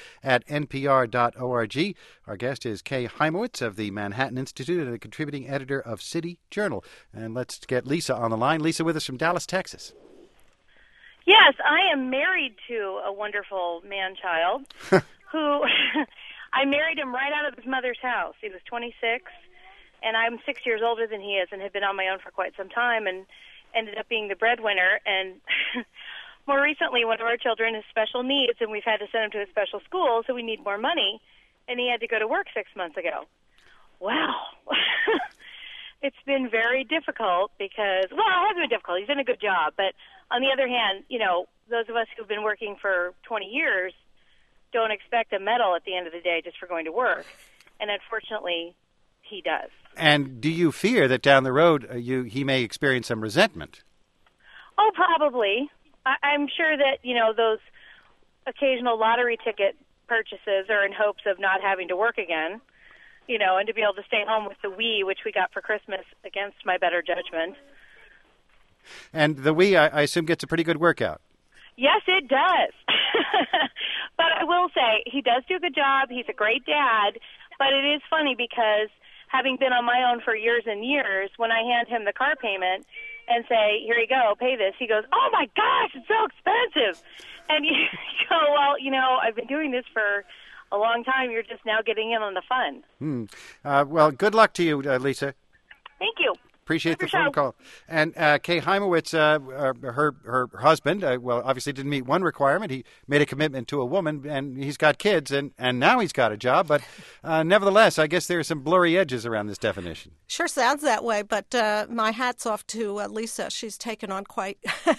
talk@npr.org. Our guest is Kay Hymowitz of the Manhattan Institute and a contributing editor of City Journal. And let's get Lisa on the line. Lisa with us from Dallas, Texas. Yes, I am married to a wonderful man-child who I married him right out of his mother's house. He was 26, and I'm 6 years older than he is and had been on my own for quite some time and ended up being the breadwinner. And more recently, one of our children has special needs, and we've had to send him to a special school, so we need more money, and he had to go to work 6 months ago. Wow. it's been very difficult because, well, it hasn't been difficult. He's done a good job. But on the other hand, those of us who've been working for 20 years don't expect a medal at the end of the day just for going to work. And unfortunately, he does. And do you fear that down the road he may experience some resentment? Oh, probably. I'm sure that, those occasional lottery ticket purchases are in hopes of not having to work again, and to be able to stay home with the Wii, which we got for Christmas against my better judgment. And the Wii, I assume, gets a pretty good workout. Yes, it does. But I will say, he does do a good job. He's a great dad. But it is funny because having been on my own for years and years, when I hand him the car payment and say, here you go, pay this, he goes, oh my gosh, it's so expensive. And you go, well, I've been doing this for a long time. You're just now getting in on the fun. Well, good luck to you, Lisa. Thank you. Appreciate the phone call. And Kay Hymowitz, her husband, obviously didn't meet one requirement. He made a commitment to a woman, and he's got kids, and now he's got a job. But nevertheless, I guess there are some blurry edges around this definition. Sure sounds that way, but my hat's off to Lisa. She's taken on quite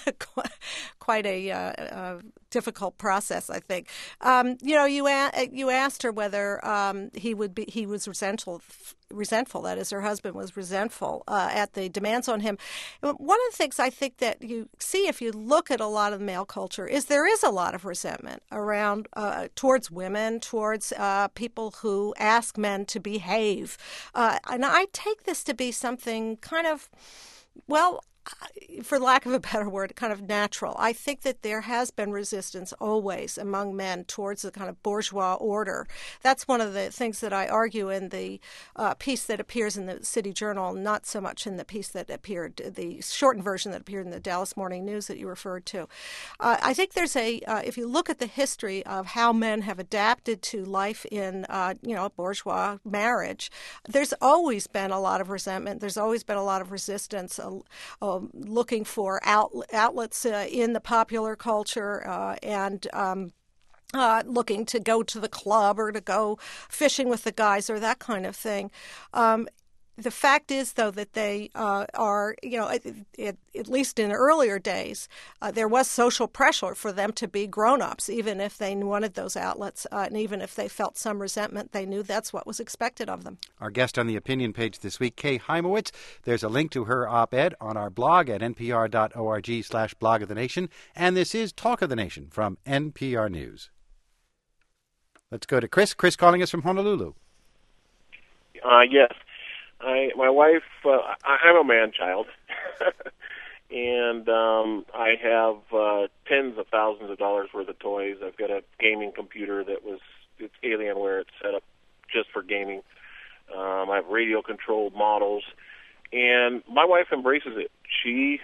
a difficult process, I think. You asked her whether he was resentful, that is, her husband was resentful at the demands on him. One of the things I think that you see if you look at a lot of male culture is there is a lot of resentment around towards women, towards people who ask men to behave. And I take this to be something kind of, for lack of a better word, kind of natural. I think that there has been resistance always among men towards the kind of bourgeois order. That's one of the things that I argue in the piece that appears in the City Journal, not so much in the piece that appeared, the shortened version that appeared in the Dallas Morning News that you referred to. I think there's if you look at the history of how men have adapted to life in, a bourgeois marriage, there's always been a lot of resentment. There's always been a lot of resistance, looking for outlets in the popular culture and looking to go to the club or to go fishing with the guys or that kind of thing. The fact is, though, that they are, at least in earlier days, there was social pressure for them to be grown-ups, even if they wanted those outlets, and even if they felt some resentment, they knew that's what was expected of them. Our guest on the opinion page this week, Kay Hymowitz. There's a link to her op-ed on our blog at npr.org/blog of the nation, and this is Talk of the Nation from NPR News. Let's go to Chris. Chris calling us from Honolulu. Yes. My wife, I'm a man-child, and I have tens of thousands of dollars worth of toys. I've got a gaming computer it's Alienware. It's set up just for gaming. I have radio-controlled models, and my wife embraces it. She,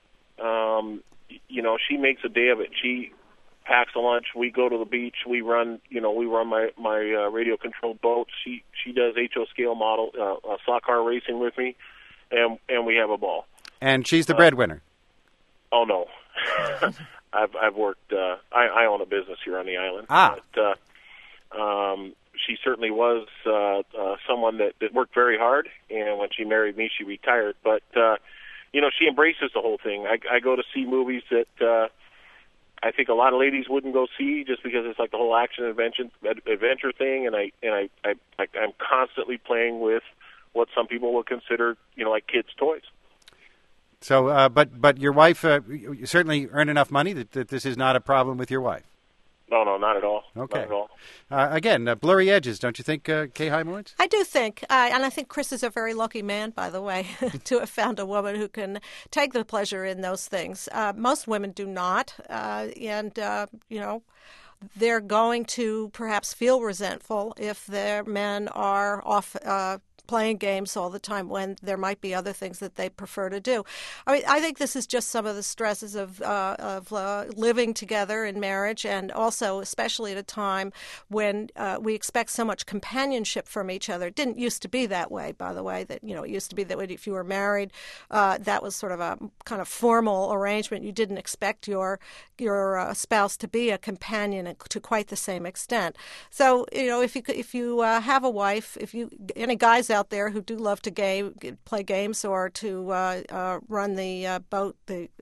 she makes a day of it. She packs a lunch. We go to the beach. We run my radio controlled boat. She does HO scale model slot car racing with me, and we have a ball. And she's the breadwinner. Oh no, I've worked. I own a business here on the island. But, she certainly was someone that worked very hard. And when she married me, she retired. But she embraces the whole thing. I go to see movies that. I think a lot of ladies wouldn't go see just because it's like the whole action adventure thing, and I'm constantly playing with what some people would consider like kids' toys. So, but your wife, you certainly earn enough money that this is not a problem with your wife. No, not at all. Okay. Not at all. Again, blurry edges, don't you think, Kay Hymowitz? I do think, and I think Chris is a very lucky man, by the way, to have found a woman who can take the pleasure in those things. Most women do not, and they're going to perhaps feel resentful if their men are off playing games all the time when there might be other things that they prefer to do. I think this is just some of the stresses of living together in marriage, and also especially at a time when we expect so much companionship from each other. It didn't used to be that way, by the way, that it used to be that if you were married, that was sort of a kind of formal arrangement. You didn't expect your spouse to be a companion to quite the same extent. So, if you have a wife, any guys out there who do love to play games or to run the boat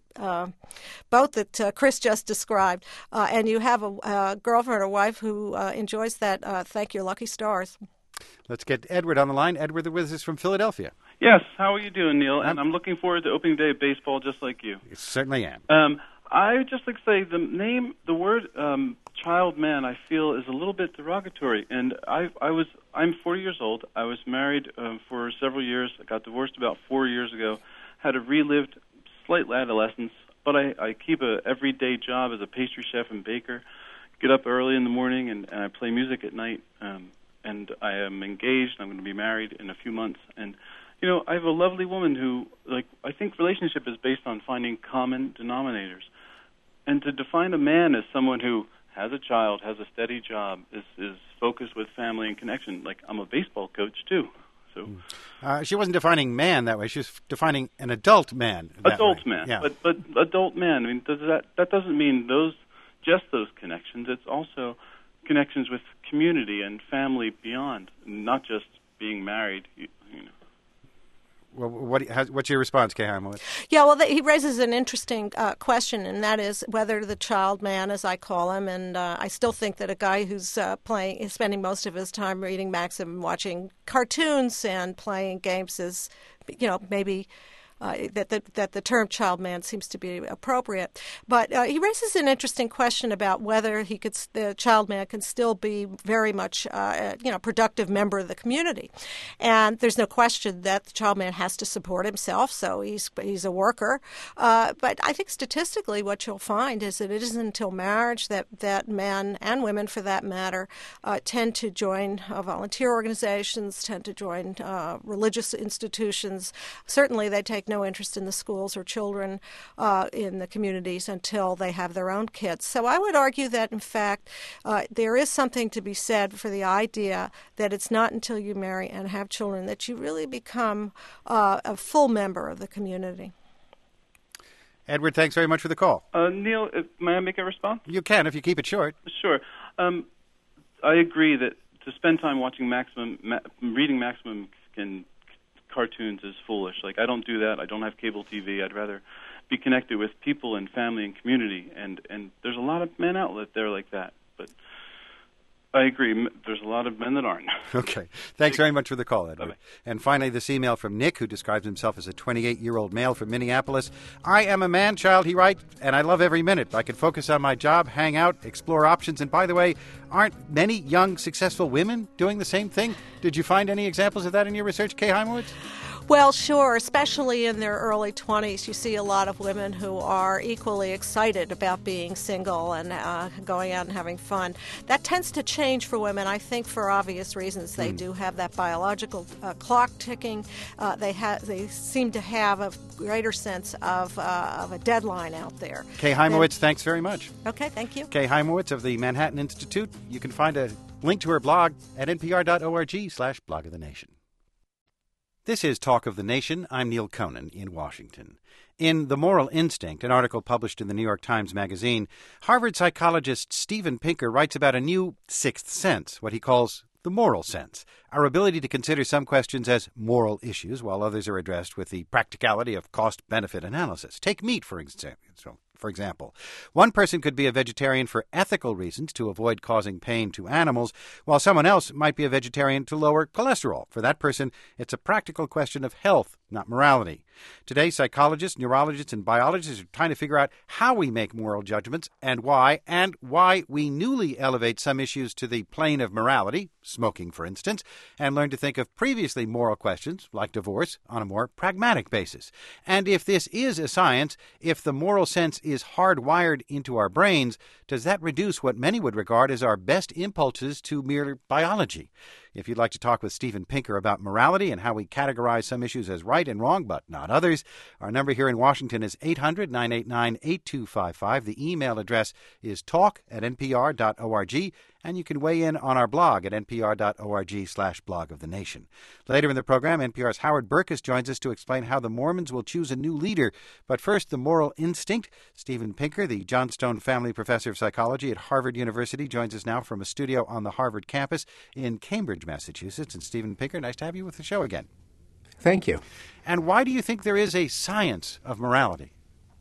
that Chris just described, and you have a girlfriend or wife who enjoys that, thank your lucky stars. Let's get Edward on the line. Edward with us from Philadelphia. Yes, how are you doing, Neil? And I'm looking forward to opening day of baseball just like you. You certainly am. I would just like to say the word child man, I feel, is a little bit derogatory. And I'm 40 years old. I was married for several years. I got divorced about 4 years ago. Had a relived slight adolescence, but I keep a everyday job as a pastry chef and baker. Get up early in the morning and I play music at night. And I am engaged. I'm going to be married in a few months. And, I have a lovely woman who, I think relationship is based on finding common denominators. And to define a man as someone who has a child, has a steady job, is focused with family and connection. I'm a baseball coach, too. So she wasn't defining man that way. She was defining an adult man. Adult man. Yeah. But adult man, I mean, that doesn't mean those connections. It's also connections with community and family beyond, not just being married. Well, what's your response, Kay Heimowitz? Yeah, well, he raises an interesting question, and that is whether the child man, as I call him, and I still think that a guy who's spending most of his time reading Maxim, watching cartoons, and playing games is, maybe. That the term child man seems to be appropriate. But he raises an interesting question about whether the child man can still be very much productive member of the community. And there's no question that the child man has to support himself, so he's a worker. But I think statistically what you'll find is that it isn't until marriage that men and women, for that matter, tend to join volunteer organizations, tend to join religious institutions. Certainly they take no interest in the schools or children in the communities until they have their own kids. So I would argue that, in fact, there is something to be said for the idea that it's not until you marry and have children that you really become a full member of the community. Edward, thanks very much for the call. Neil, may I make a response? You can, if you keep it short. Sure. I agree that to spend time watching reading Maximum cartoons is foolish. I don't do that. I don't have cable TV. I'd rather be connected with people and family and community. And there's a lot of men out there like that. But I agree. There's a lot of men that aren't. Okay. Thanks very much for the call, Edward. Bye-bye. And finally, this email from Nick, who describes himself as a 28-year-old male from Minneapolis. I am a man-child, he writes, and I love every minute. I can focus on my job, hang out, explore options. And by the way, aren't many young, successful women doing the same thing? Did you find any examples of that in your research, Kay Heimowitz? Well, sure. Especially in their early 20s, you see a lot of women who are equally excited about being single and going out and having fun. That tends to change for women, I think, for obvious reasons. They do have that biological clock ticking. They seem to have a greater sense of a deadline out there. Kay Heimowitz, thanks very much. Okay, thank you. Kay Heimowitz of the Manhattan Institute. You can find a link to her blog at npr.org/blog of the nation. This is Talk of the Nation. I'm Neil Conan in Washington. In The Moral Instinct, an article published in the New York Times Magazine, Harvard psychologist Steven Pinker writes about a new sixth sense, what he calls the moral sense, our ability to consider some questions as moral issues while others are addressed with the practicality of cost-benefit analysis. Take meat, for example. One person could be a vegetarian for ethical reasons to avoid causing pain to animals, while someone else might be a vegetarian to lower cholesterol. For that person, it's a practical question of health, not morality. Today, psychologists, neurologists, and biologists are trying to figure out how we make moral judgments and why we newly elevate some issues to the plane of morality, smoking, for instance, and learn to think of previously moral questions, like divorce, on a more pragmatic basis. And if this is a science, if the moral sense is hardwired into our brains, does that reduce what many would regard as our best impulses to mere biology? If you'd like to talk with Steven Pinker about morality and how we categorize some issues as right and wrong, but not others, our number here in Washington is 800-989-8255. The email address is talk@npr.org. and you can weigh in on our blog at npr.org/blog of the nation. Later in the program, NPR's Howard Burkus joins us to explain how the Mormons will choose a new leader. But first, the moral instinct. Steven Pinker, the Johnstone Family Professor of Psychology at Harvard University, joins us now from a studio on the Harvard campus in Cambridge, Massachusetts. And Steven Pinker, nice to have you with the show again. Thank you. And why do you think there is a science of morality?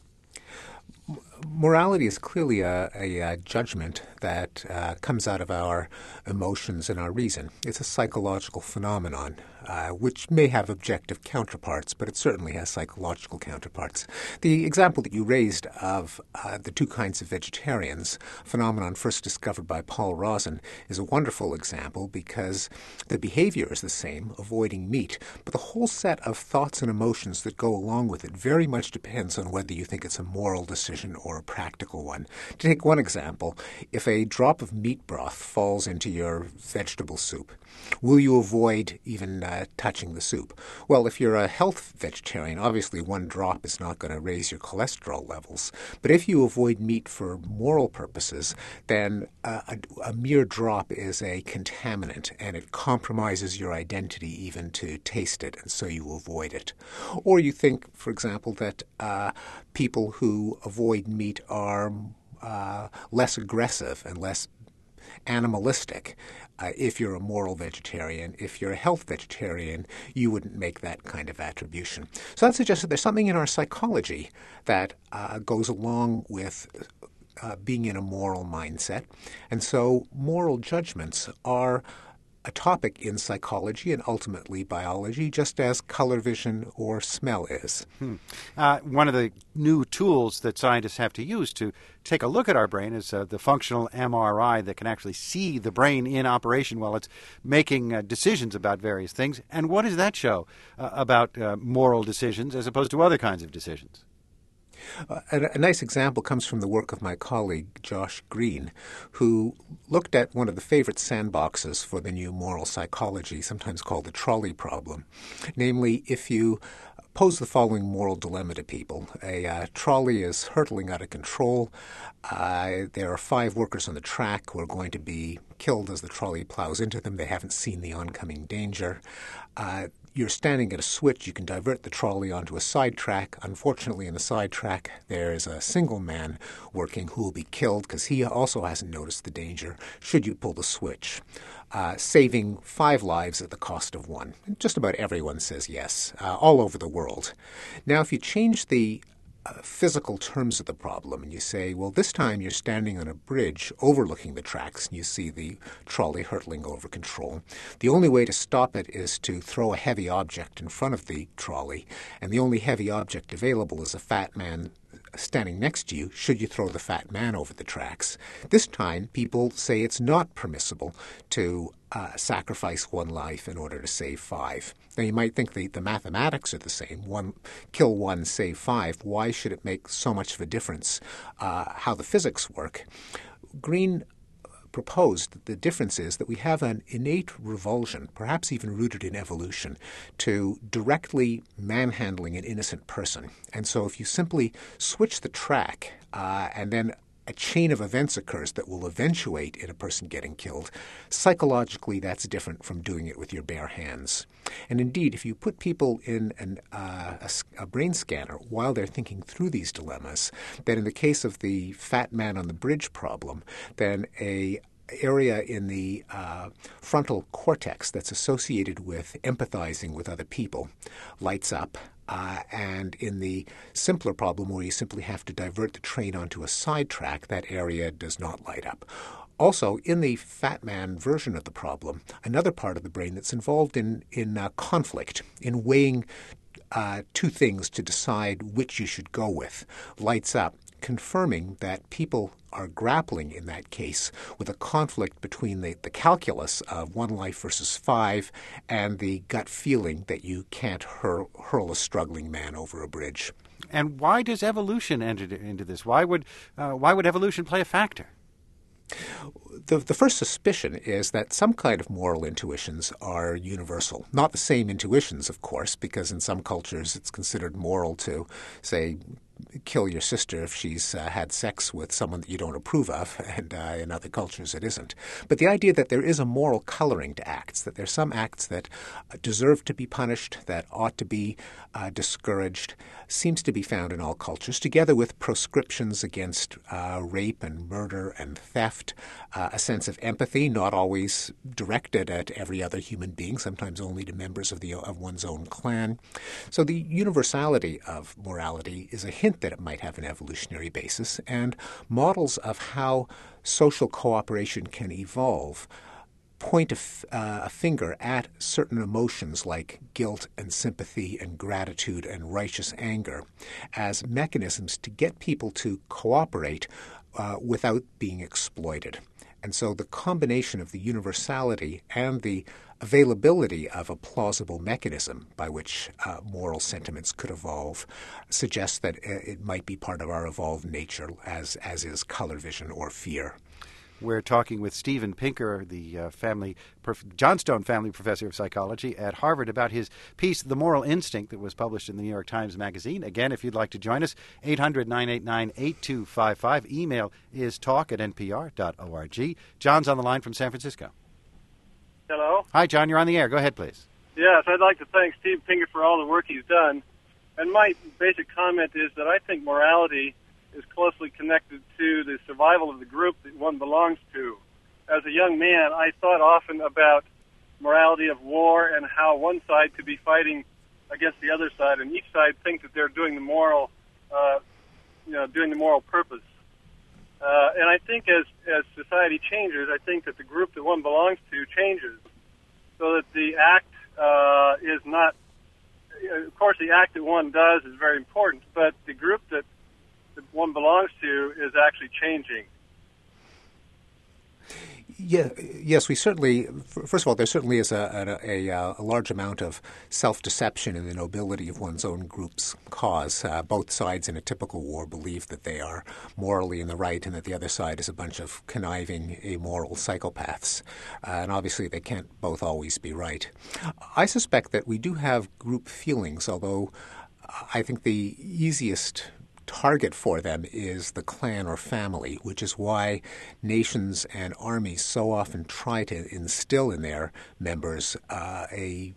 Morality is clearly a judgment that comes out of our emotions and our reason. It's a psychological phenomenon, which may have objective counterparts, but it certainly has psychological counterparts. The example that you raised of the two kinds of vegetarians, phenomenon first discovered by Paul Rozin, is a wonderful example because the behavior is the same, avoiding meat, but the whole set of thoughts and emotions that go along with it very much depends on whether you think it's a moral decision or a practical one. To take one example, if a drop of meat broth falls into your vegetable soup, will you avoid even touching the soup? Well, if you're a health vegetarian, obviously one drop is not going to raise your cholesterol levels. But if you avoid meat for moral purposes, then a mere drop is a contaminant, and it compromises your identity even to taste it, and so you avoid it. Or you think, for example, that people who avoid meat are less aggressive and less animalistic. If you're a moral vegetarian, if you're a health vegetarian, you wouldn't make that kind of attribution. So that suggests that there's something in our psychology that goes along with being in a moral mindset. And so moral judgments are a topic in psychology and ultimately biology, just as color vision or smell is. One of the new tools that scientists have to use to take a look at our brain is the functional MRI that can actually see the brain in operation while it's making decisions about various things. And what does that show about moral decisions as opposed to other kinds of decisions? A nice example comes from the work of my colleague, Josh Green, who looked at one of the favorite sandboxes for the new moral psychology, sometimes called the trolley problem. Namely, if you pose the following moral dilemma to people. A trolley is hurtling out of control. There are 5 workers on the track who are going to be killed as the trolley plows into them. They haven't seen the oncoming danger. You're standing at a switch. You can divert the trolley onto a side track. Unfortunately, in the side track, there is a single man working who will be killed because he also hasn't noticed the danger should you pull the switch, saving 5 lives at the cost of 1. Just about everyone says yes, all over the world. Now, if you change the physical terms of the problem, and you say, well, this time you're standing on a bridge overlooking the tracks, and you see the trolley hurtling over control. The only way to stop it is to throw a heavy object in front of the trolley, and the only heavy object available is a fat man standing next to you should you throw the fat man over the tracks. This time, people say it's not permissible to sacrifice 1 life in order to save 5. Now, you might think the mathematics are the same. Kill 1, save 5. Why should it make so much of a difference how the physics work? Green proposed that the difference is that we have an innate revulsion, perhaps even rooted in evolution, to directly manhandling an innocent person. And so if you simply switch the track and then a chain of events occurs that will eventuate in a person getting killed, psychologically that's different from doing it with your bare hands. And indeed, if you put people in a brain scanner while they're thinking through these dilemmas, then in the case of the fat man on the bridge problem, then a area in the frontal cortex that's associated with empathizing with other people lights up. And in the simpler problem where you simply have to divert the train onto a sidetrack, that area does not light up. Also, in the fat man version of the problem, another part of the brain that's involved in conflict, in weighing 2 things to decide which you should go with, lights up, confirming that people are grappling in that case with a conflict between the calculus of 1 life versus 5 and the gut feeling that you can't hurl a struggling man over a bridge. And why does evolution enter into this? Why would evolution play a factor? The first suspicion is that some kind of moral intuitions are universal. Not the same intuitions, of course, because in some cultures it's considered moral to, say, kill your sister if she's had sex with someone that you don't approve of, and in other cultures it isn't. But the idea that there is a moral coloring to acts, that there's some acts that deserve to be punished, that ought to be discouraged, seems to be found in all cultures, together with proscriptions against rape and murder and theft, a sense of empathy, not always directed at every other human being, sometimes only to members of one's own clan. So the universality of morality is a hint that it might have an evolutionary basis, and models of how social cooperation can evolve point a finger at certain emotions like guilt and sympathy and gratitude and righteous anger as mechanisms to get people to cooperate without being exploited. And so the combination of the universality and the availability of a plausible mechanism by which moral sentiments could evolve suggests that it might be part of our evolved nature, as is color vision or fear. We're talking with Steven Pinker, the Johnstone Family Professor of Psychology at Harvard, about his piece, The Moral Instinct, that was published in the New York Times Magazine. Again, if you'd like to join us, 800-989-8255. Email is talk@npr.org. John's on the line from San Francisco. Hello. Hi, John. You're on the air. Go ahead, please. Yes, I'd like to thank Steve Pinker for all the work he's done. And my basic comment is that I think morality is closely connected to the survival of the group that one belongs to. As a young man, I thought often about morality of war and how one side could be fighting against the other side, and each side thinks that they're doing the moral, doing the moral purpose. And I think as society changes, I think that the group that one belongs to changes, so that the act is not. Of course, the act that one does is very important, but the group that one belongs to is actually changing. Yes, we certainly. First of all, there certainly is a large amount of self-deception in the nobility of one's own group's cause. Both sides in a typical war believe that they are morally in the right and that the other side is a bunch of conniving, amoral psychopaths. And obviously they can't both always be right. I suspect that we do have group feelings, although I think the easiest target for them is the clan or family, which is why nations and armies so often try to instill in their members a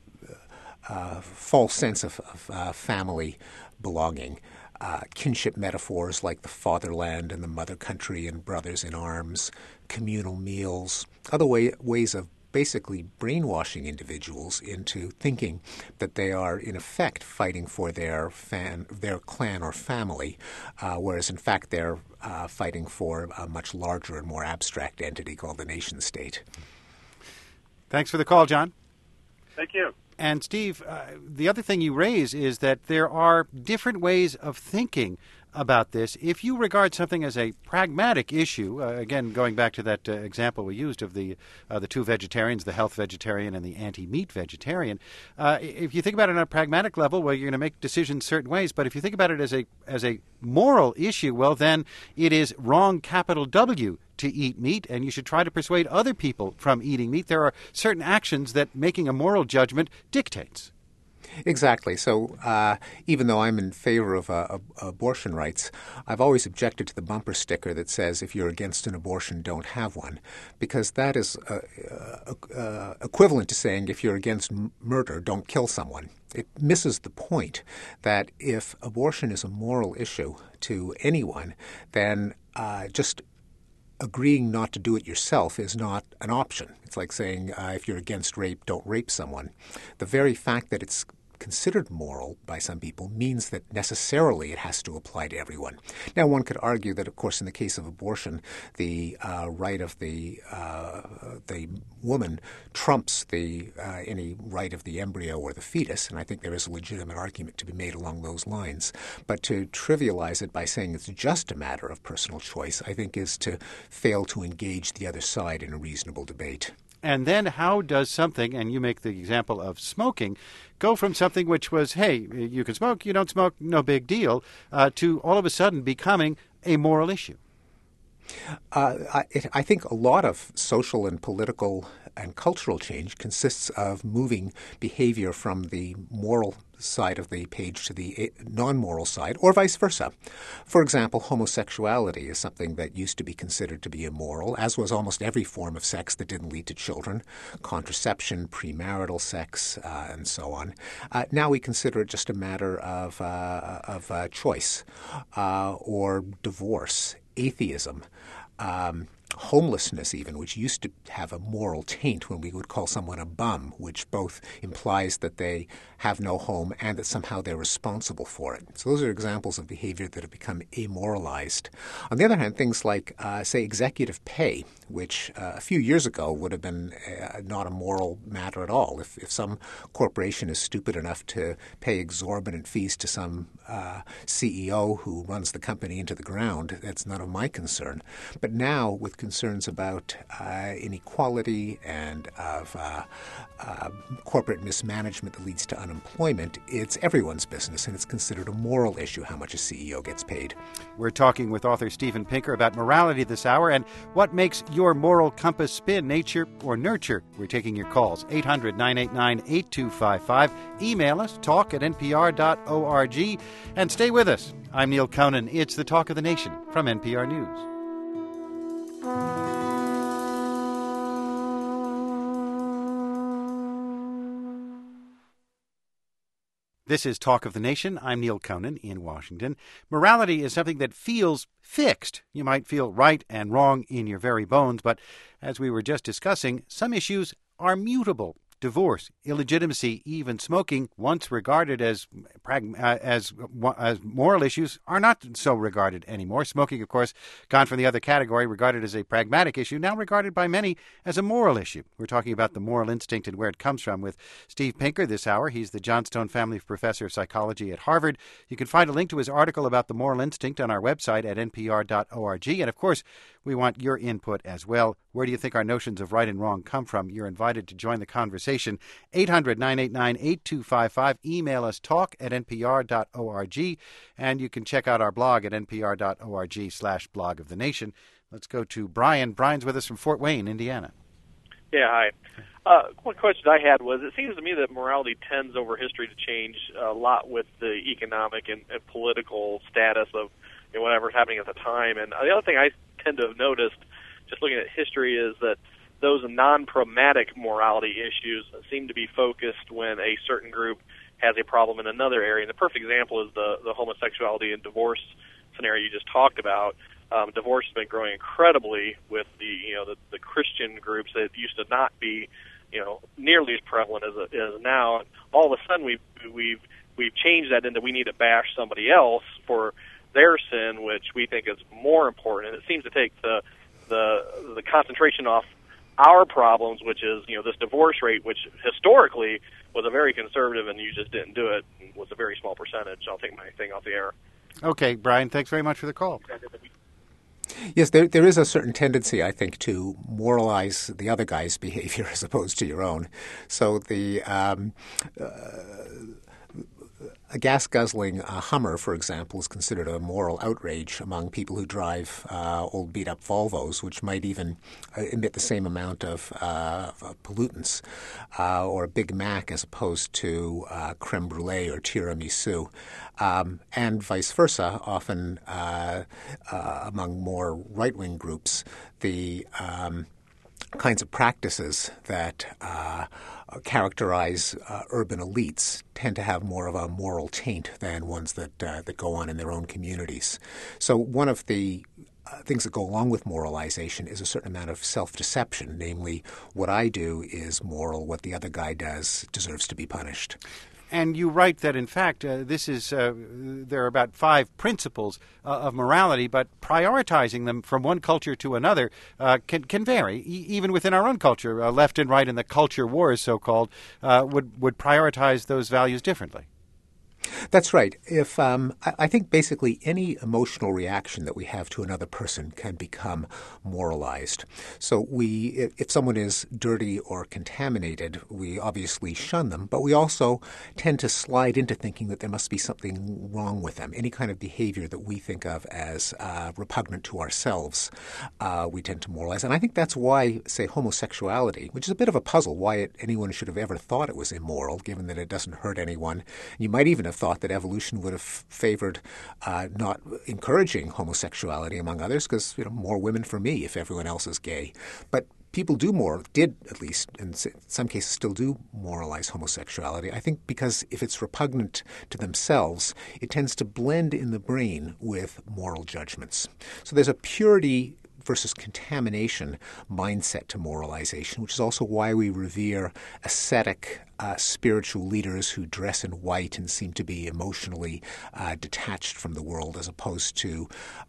false sense of family belonging. Kinship metaphors like the fatherland and the mother country and brothers in arms, communal meals, other ways of basically brainwashing individuals into thinking that they are in effect fighting for their clan or family, whereas in fact they're fighting for a much larger and more abstract entity called the nation state. Thanks for the call, John. Thank you. And Steve, the other thing you raise is that there are different ways of thinking about this. If you regard something as a pragmatic issue, again, going back to that example we used of the two vegetarians, the health vegetarian and the anti-meat vegetarian, if you think about it on a pragmatic level, well, you're going to make decisions certain ways. But if you think about it as a moral issue, well, then it is wrong, capital W, to eat meat, and you should try to persuade other people from eating meat. There are certain actions that making a moral judgment dictates. Exactly. So even though I'm in favor of abortion rights, I've always objected to the bumper sticker that says if you're against an abortion, don't have one, because that is equivalent to saying if you're against murder, don't kill someone. It misses the point that if abortion is a moral issue to anyone, then just agreeing not to do it yourself is not an option. It's like saying if you're against rape, don't rape someone. The very fact that it's considered moral by some people means that necessarily it has to apply to everyone. Now, one could argue that, of course, in the case of abortion, the right of the woman trumps any right of the embryo or the fetus, and I think there is a legitimate argument to be made along those lines. But to trivialize it by saying it's just a matter of personal choice, I think is to fail to engage the other side in a reasonable debate. And then how does something, and you make the example of smoking, go from something which was, hey, you can smoke, you don't smoke, no big deal, to all of a sudden becoming a moral issue? I think a lot of social and political and cultural change consists of moving behavior from the moral side of the page to the non-moral side, or vice versa. For example, homosexuality is something that used to be considered to be immoral, as was almost every form of sex that didn't lead to children, contraception, premarital sex, and so on. Now we consider it just a matter of choice, or divorce, atheism, homelessness even, which used to have a moral taint when we would call someone a bum, which both implies that they have no home and that somehow they're responsible for it. So those are examples of behavior that have become amoralized. On the other hand, things like, say, executive pay, which a few years ago would have been not a moral matter at all. If some corporation is stupid enough to pay exorbitant fees to some CEO who runs the company into the ground, that's none of my concern. But now, with concerns about inequality and of corporate mismanagement that leads to unemployment, it's everyone's business, and it's considered a moral issue how much a CEO gets paid. We're talking with author Steven Pinker about morality this hour and what makes your moral compass spin, nature or nurture. We're taking your calls, 800-989-8255. Email us, talk@npr.org, and stay with us. I'm Neil Conan. It's the Talk of the Nation from NPR News. This is Talk of the Nation. I'm Neil Conan in Washington. Morality is something that feels fixed. You might feel right and wrong in your very bones, but as we were just discussing, some issues are mutable. Divorce, illegitimacy, even smoking, once regarded as moral issues, are not so regarded anymore. Smoking, of course, gone from the other category, regarded as a pragmatic issue, now regarded by many as a moral issue. We're talking about the moral instinct and where it comes from with Steve Pinker this hour. He's the Johnstone Family Professor of Psychology at Harvard. You can find a link to his article about the moral instinct on our website at npr.org. And, of course, we want your input as well. Where do you think our notions of right and wrong come from? You're invited to join the conversation. 800-989-8255. Email us talk@npr.org. And you can check out our blog at npr.org/blog of the nation. Let's go to Brian. Brian's with us from Fort Wayne, Indiana. Yeah, hi. One question I had was, it seems to me that morality tends over history to change a lot with the economic and political status of whatever's happening at the time. And the other thing I tend to have noticed, just looking at history, is that those non-pragmatic morality issues seem to be focused when a certain group has a problem in another area. And the perfect example is the homosexuality and divorce scenario you just talked about. Divorce has been growing incredibly with the Christian groups that used to not be nearly as prevalent as it is now. And all of a sudden we've changed that into we need to bash somebody else for their sin, which we think is more important. And it seems to take the concentration off our problems, which is this divorce rate, which historically was a very conservative, and you just didn't do it, was a very small percentage. I'll take my thing off the air. Okay, Brian, thanks very much for the call. Yes, there is a certain tendency, I think, to moralize the other guy's behavior as opposed to your own. So a gas-guzzling Hummer, for example, is considered a moral outrage among people who drive old beat-up Volvos, which might even emit the same amount of pollutants, or a Big Mac as opposed to creme brulee or tiramisu, and vice versa. Often among more right-wing groups, the kinds of practices that characterize urban elites tend to have more of a moral taint than ones that go on in their own communities. So one of the things that go along with moralization is a certain amount of self-deception, namely, what I do is moral, what the other guy does deserves to be punished. And you write that, in fact, there are about 5 principles of morality, but prioritizing them from one culture to another can vary. Even within our own culture, left and right in the culture wars, so-called, would prioritize those values differently. That's right. If I think basically any emotional reaction that we have to another person can become moralized. So if someone is dirty or contaminated, we obviously shun them, but we also tend to slide into thinking that there must be something wrong with them. Any kind of behavior that we think of as repugnant to ourselves, we tend to moralize. And I think that's why, say, homosexuality, which is a bit of a puzzle, why anyone should have ever thought it was immoral, given that it doesn't hurt anyone. You might even have thought that evolution would have favored not encouraging homosexuality, among others, because more women for me if everyone else is gay. But people did at least, in some cases still do moralize homosexuality. I think because if it's repugnant to themselves, it tends to blend in the brain with moral judgments. So there's a purity versus contamination mindset to moralization, which is also why we revere ascetic spiritual leaders who dress in white and seem to be emotionally detached from the world as opposed to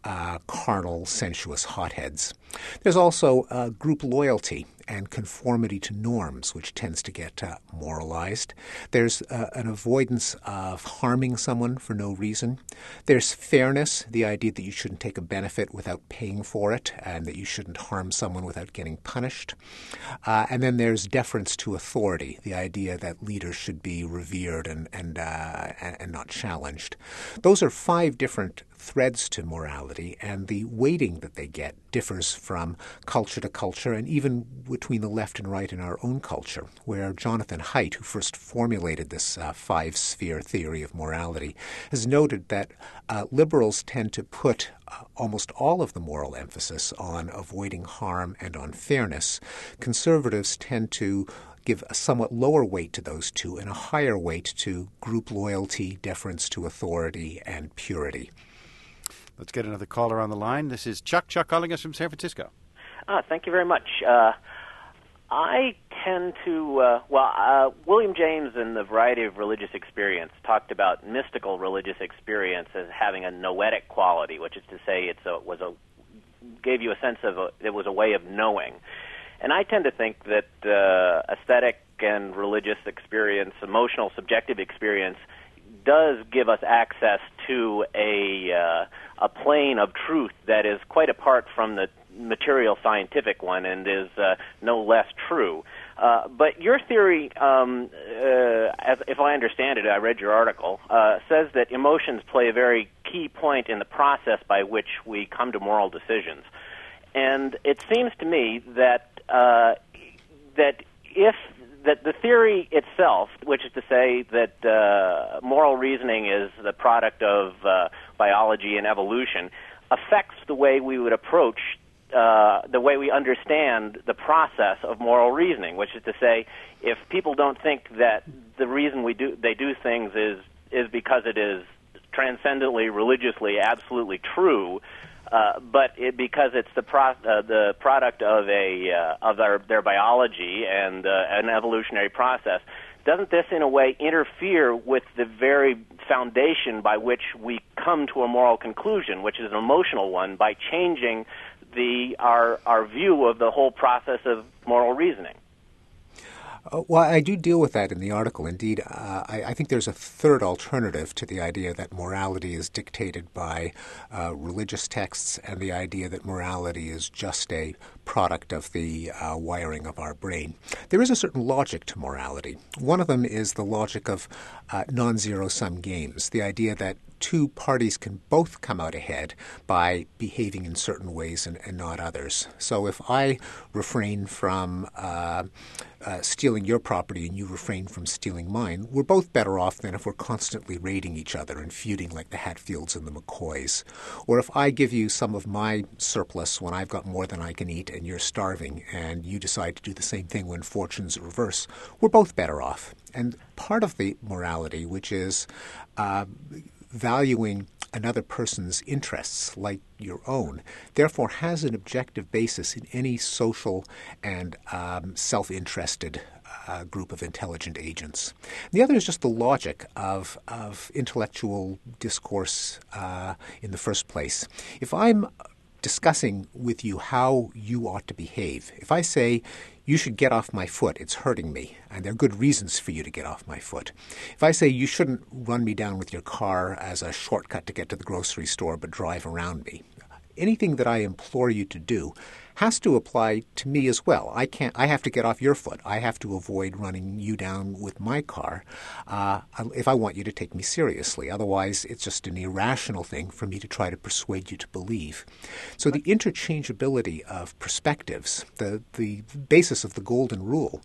carnal, sensuous hotheads. There's also group loyalty and conformity to norms, which tends to get moralized. There's an avoidance of harming someone for no reason. There's fairness, the idea that you shouldn't take a benefit without paying for it and that you shouldn't harm someone without getting punished. And then there's deference to authority, the idea that leaders should be revered and not challenged. Those are 5 different threads to morality, and the weighting that they get differs from culture to culture and even between the left and right in our own culture, where Jonathan Haidt, who first formulated this 5-sphere theory of morality, has noted that liberals tend to put almost all of the moral emphasis on avoiding harm and on fairness. Conservatives tend to give a somewhat lower weight to those two and a higher weight to group loyalty, deference to authority, and purity. Let's get another caller on the line. This is Chuck. Chuck calling us from San Francisco. Thank you very much. I tend to, William James in The Variety of Religious Experience talked about mystical religious experience as having a noetic quality, which is to say gave you a sense of it was a way of knowing. And I tend to think that aesthetic and religious experience, emotional, subjective experience, does give us access to a plane of truth that is quite apart from the material scientific one and is no less true. But your theory, if I understand it, I read your article, says that emotions play a very key point in the process by which we come to moral decisions. And it seems to me that the theory itself, which is to say that moral reasoning is the product of biology and evolution, affects the way we would approach the way we understand the process of moral reasoning, which is to say, if people don't think that the reason they do things is because it is transcendently, religiously, absolutely true, but because it's the product of their biology and an evolutionary process, doesn't this in a way interfere with the very foundation by which we come to a moral conclusion, which is an emotional one, by changing our view of the whole process of moral reasoning? Well, I do deal with that in the article. Indeed, I think there's a third alternative to the idea that morality is dictated by religious texts and the idea that morality is just a product of the wiring of our brain. There is a certain logic to morality. One of them is the logic of non-zero-sum games, the idea that two parties can both come out ahead by behaving in certain ways and not others. So if I refrain from stealing your property and you refrain from stealing mine, we're both better off than if we're constantly raiding each other and feuding like the Hatfields and the McCoys. Or if I give you some of my surplus when I've got more than I can eat and you're starving, and you decide to do the same thing when fortune's reverse, we're both better off. And part of the morality, which is valuing another person's interests like your own, therefore has an objective basis in any social and self-interested group of intelligent agents. The other is just the logic of intellectual discourse in the first place. If I'm discussing with you how you ought to behave. If I say, you should get off my foot, it's hurting me, and there are good reasons for you to get off my foot. If I say, you shouldn't run me down with your car as a shortcut to get to the grocery store, but drive around me, anything that I implore you to do has to apply to me as well. I have to get off your foot. I have to avoid running you down with my car if I want you to take me seriously. Otherwise, it's just an irrational thing for me to try to persuade you to believe. So the interchangeability of perspectives, the basis of the golden rule,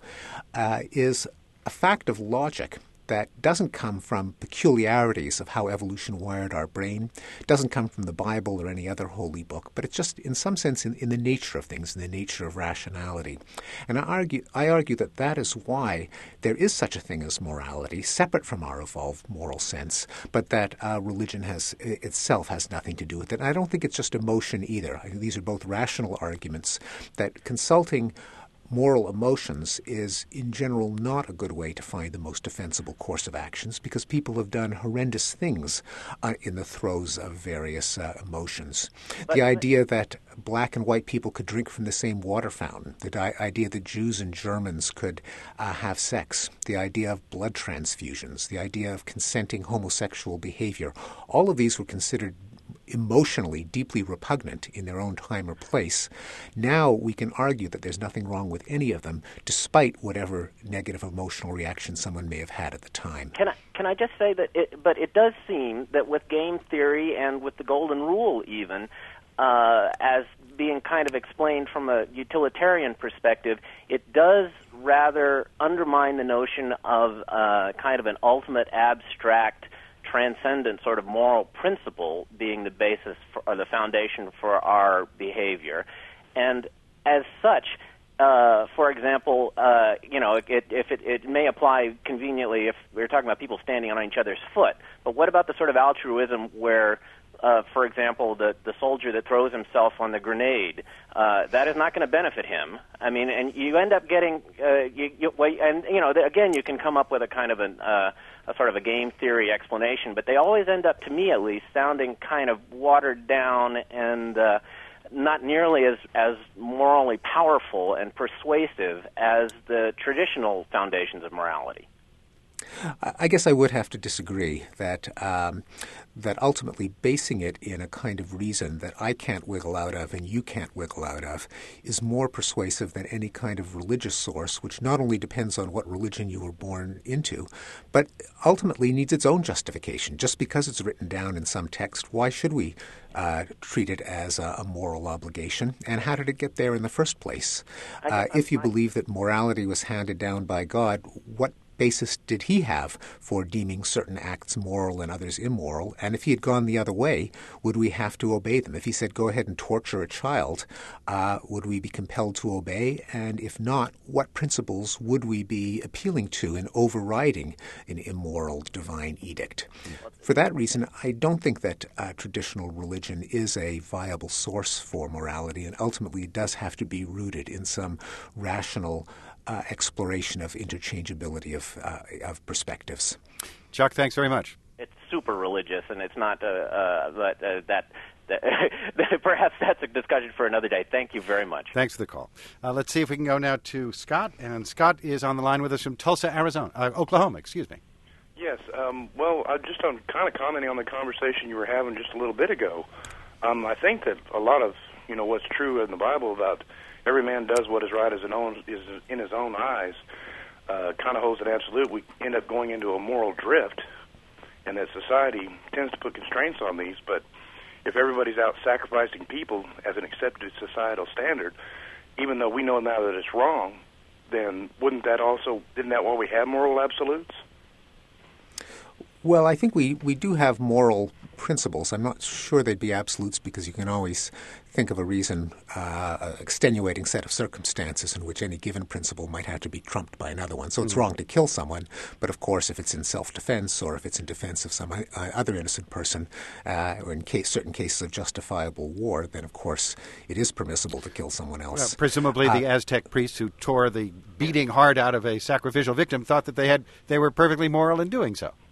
is a fact of logic that doesn't come from peculiarities of how evolution wired our brain, doesn't come from the Bible or any other holy book, but it's just in some sense in the nature of things, in the nature of rationality. And I argue that that is why there is such a thing as morality, separate from our evolved moral sense, but that religion itself has nothing to do with it. And I don't think it's just emotion either. I think these are both rational arguments that consulting moral emotions is, in general, not a good way to find the most defensible course of actions because people have done horrendous things in the throes of various emotions. The idea that black and white people could drink from the same water fountain, the idea that Jews and Germans could have sex, the idea of blood transfusions, the idea of consenting homosexual behavior, all of these were considered emotionally deeply repugnant in their own time or place. Now we can argue that there's nothing wrong with any of them, despite whatever negative emotional reaction someone may have had at the time. Can I just say that it does seem that with game theory and with the golden rule even, as being kind of explained from a utilitarian perspective, it does rather undermine the notion of kind of an ultimate abstract transcendent sort of moral principle being the basis for, or the foundation for our behavior. And as such, for example, it may apply conveniently if we're talking about people standing on each other's foot, but what about the sort of altruism where for example, the soldier that throws himself on the grenade, that is not going to benefit him. I mean, and you end up getting, again, you can come up with a kind of a sort of a game theory explanation, but they always end up, to me at least, sounding kind of watered down and not nearly as morally powerful and persuasive as the traditional foundations of morality. I guess I would have to disagree that ultimately basing it in a kind of reason that I can't wiggle out of and you can't wiggle out of is more persuasive than any kind of religious source, which not only depends on what religion you were born into, but ultimately needs its own justification. Just because it's written down in some text, why should we treat it as a moral obligation? And how did it get there in the first place? If you believe that morality was handed down by God, what basis did he have for deeming certain acts moral and others immoral? And if he had gone the other way, would we have to obey them? If he said, go ahead and torture a child, would we be compelled to obey? And if not, what principles would we be appealing to in overriding an immoral divine edict? For that reason, I don't think that traditional religion is a viable source for morality, and ultimately it does have to be rooted in some rational exploration of interchangeability of perspectives. Chuck, thanks very much. It's super religious, and it's not perhaps that's a discussion for another day. Thank you very much. Thanks for the call. Let's see if we can go now to Scott, and Scott is on the line with us from Tulsa, Oklahoma. Excuse me. Yes. Well, I'm kind of commenting on the conversation you were having just a little bit ago. I think that a lot of what's true in the Bible about every man does what is right in his own eyes kind of holds an absolute. We end up going into a moral drift, and that society tends to put constraints on these. But if everybody's out sacrificing people as an accepted societal standard, even though we know now that it's wrong, then isn't that why we have moral absolutes? Well, I think we do have moral principles. I'm not sure they'd be absolutes because you can always think of a reason, extenuating set of circumstances in which any given principle might have to be trumped by another one. So it's wrong to kill someone, but of course if it's in self-defense or if it's in defense of some other innocent person, or in certain cases of justifiable war, then of course it is permissible to kill someone else. Well, presumably the Aztec priests who tore the beating heart out of a sacrificial victim thought that they were perfectly moral in doing so.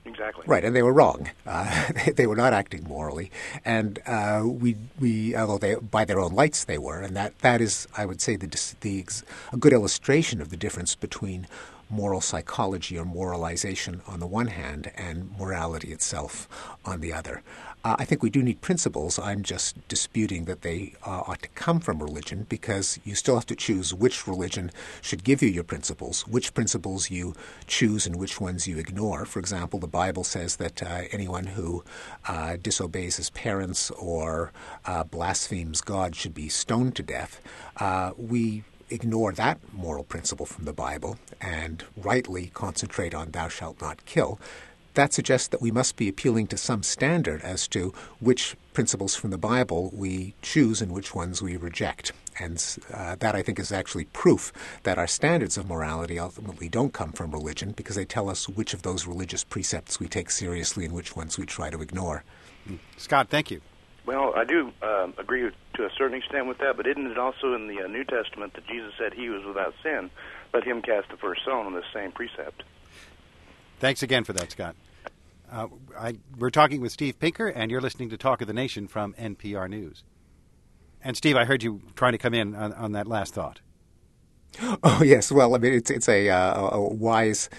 Exactly. Right, and they were wrong. They were not acting morally, and although they, by their own lights, they were, and that is, I would say, a good illustration of the difference between moral psychology or moralization on the one hand and morality itself on the other. I think we do need principles. I'm just disputing that they ought to come from religion, because you still have to choose which religion should give you your principles, which principles you choose and which ones you ignore. For example, the Bible says that anyone who disobeys his parents or blasphemes God should be stoned to death. We ignore that moral principle from the Bible and rightly concentrate on thou shalt not kill. That suggests that we must be appealing to some standard as to which principles from the Bible we choose and which ones we reject. And that, I think, is actually proof that our standards of morality ultimately don't come from religion, because they tell us which of those religious precepts we take seriously and which ones we try to ignore. Scott, thank you. Well, I do agree to a certain extent with that, but isn't it also in the New Testament that Jesus said he was without sin? Let him cast the first stone on this same precept. Thanks again for that, Scott. We're talking with Steve Pinker, and you're listening to Talk of the Nation from NPR News. And Steve, I heard you trying to come in on that last thought. Oh yes, well, I mean it's a wise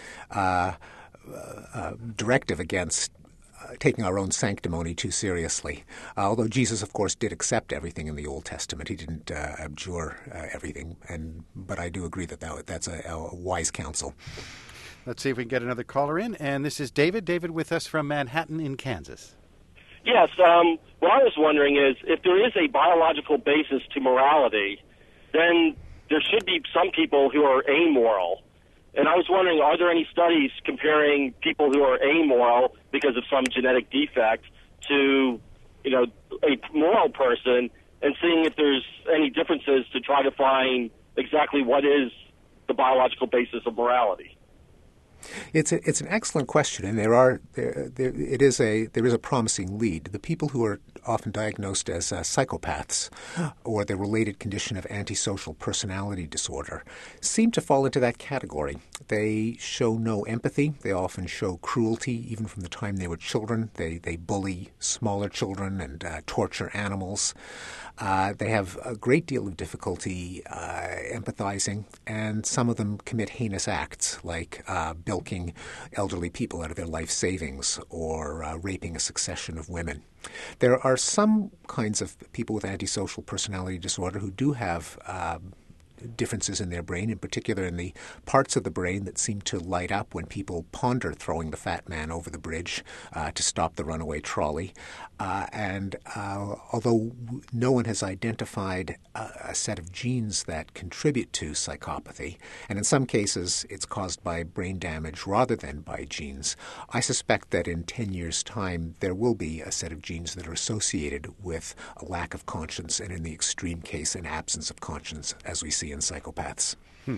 directive against taking our own sanctimony too seriously. Although Jesus, of course, did accept everything in the Old Testament, he didn't abjure everything. But I do agree that's a wise counsel. Let's see if we can get another caller in. And this is David. David with us from Manhattan in Kansas. Yes. What I was wondering is, if there is a biological basis to morality, then there should be some people who are amoral. And I was wondering, are there any studies comparing people who are amoral because of some genetic defect to, a moral person, and seeing if there's any differences to try to find exactly what is the biological basis of morality? It's an excellent question, and there is a promising lead. The people who are often diagnosed as psychopaths or the related condition of antisocial personality disorder seem to fall into that category. They show no empathy. They often show cruelty, even from the time they were children. They bully smaller children and torture animals. They have a great deal of difficulty empathizing, and some of them commit heinous acts like bilking elderly people out of their life savings or raping a succession of women. There are some kinds of people with antisocial personality disorder who do have differences in their brain, in particular in the parts of the brain that seem to light up when people ponder throwing the fat man over the bridge to stop the runaway trolley. And although no one has identified a set of genes that contribute to psychopathy, and in some cases it's caused by brain damage rather than by genes, I suspect that in 10 years' time there will be a set of genes that are associated with a lack of conscience, and in the extreme case, an absence of conscience, as we see in psychopaths.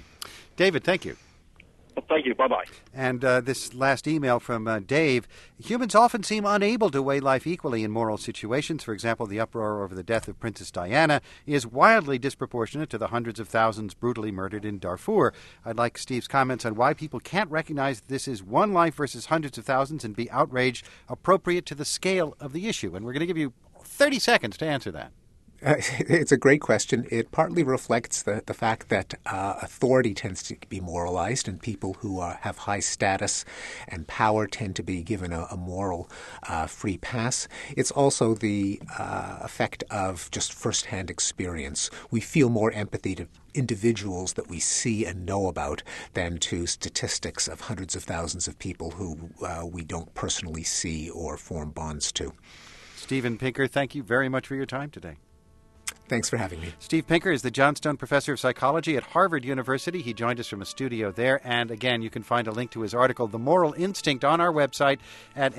David, thank you. Thank you. Bye-bye. And this last email from Dave. Humans often seem unable to weigh life equally in moral situations. For example, the uproar over the death of Princess Diana is wildly disproportionate to the hundreds of thousands brutally murdered in Darfur. I'd like Steve's comments on why people can't recognize this is one life versus hundreds of thousands and be outraged appropriate to the scale of the issue. And we're going to give you 30 seconds to answer that. It's a great question. It partly reflects the fact that authority tends to be moralized, and people who have high status and power tend to be given a moral free pass. It's also the effect of just firsthand experience. We feel more empathy to individuals that we see and know about than to statistics of hundreds of thousands of people who we don't personally see or form bonds to. Stephen Pinker, thank you very much for your time today. Thanks for having me. Steve Pinker is the Johnstone Professor of Psychology at Harvard University. He joined us from a studio there. And again, you can find a link to his article, The Moral Instinct, on our website at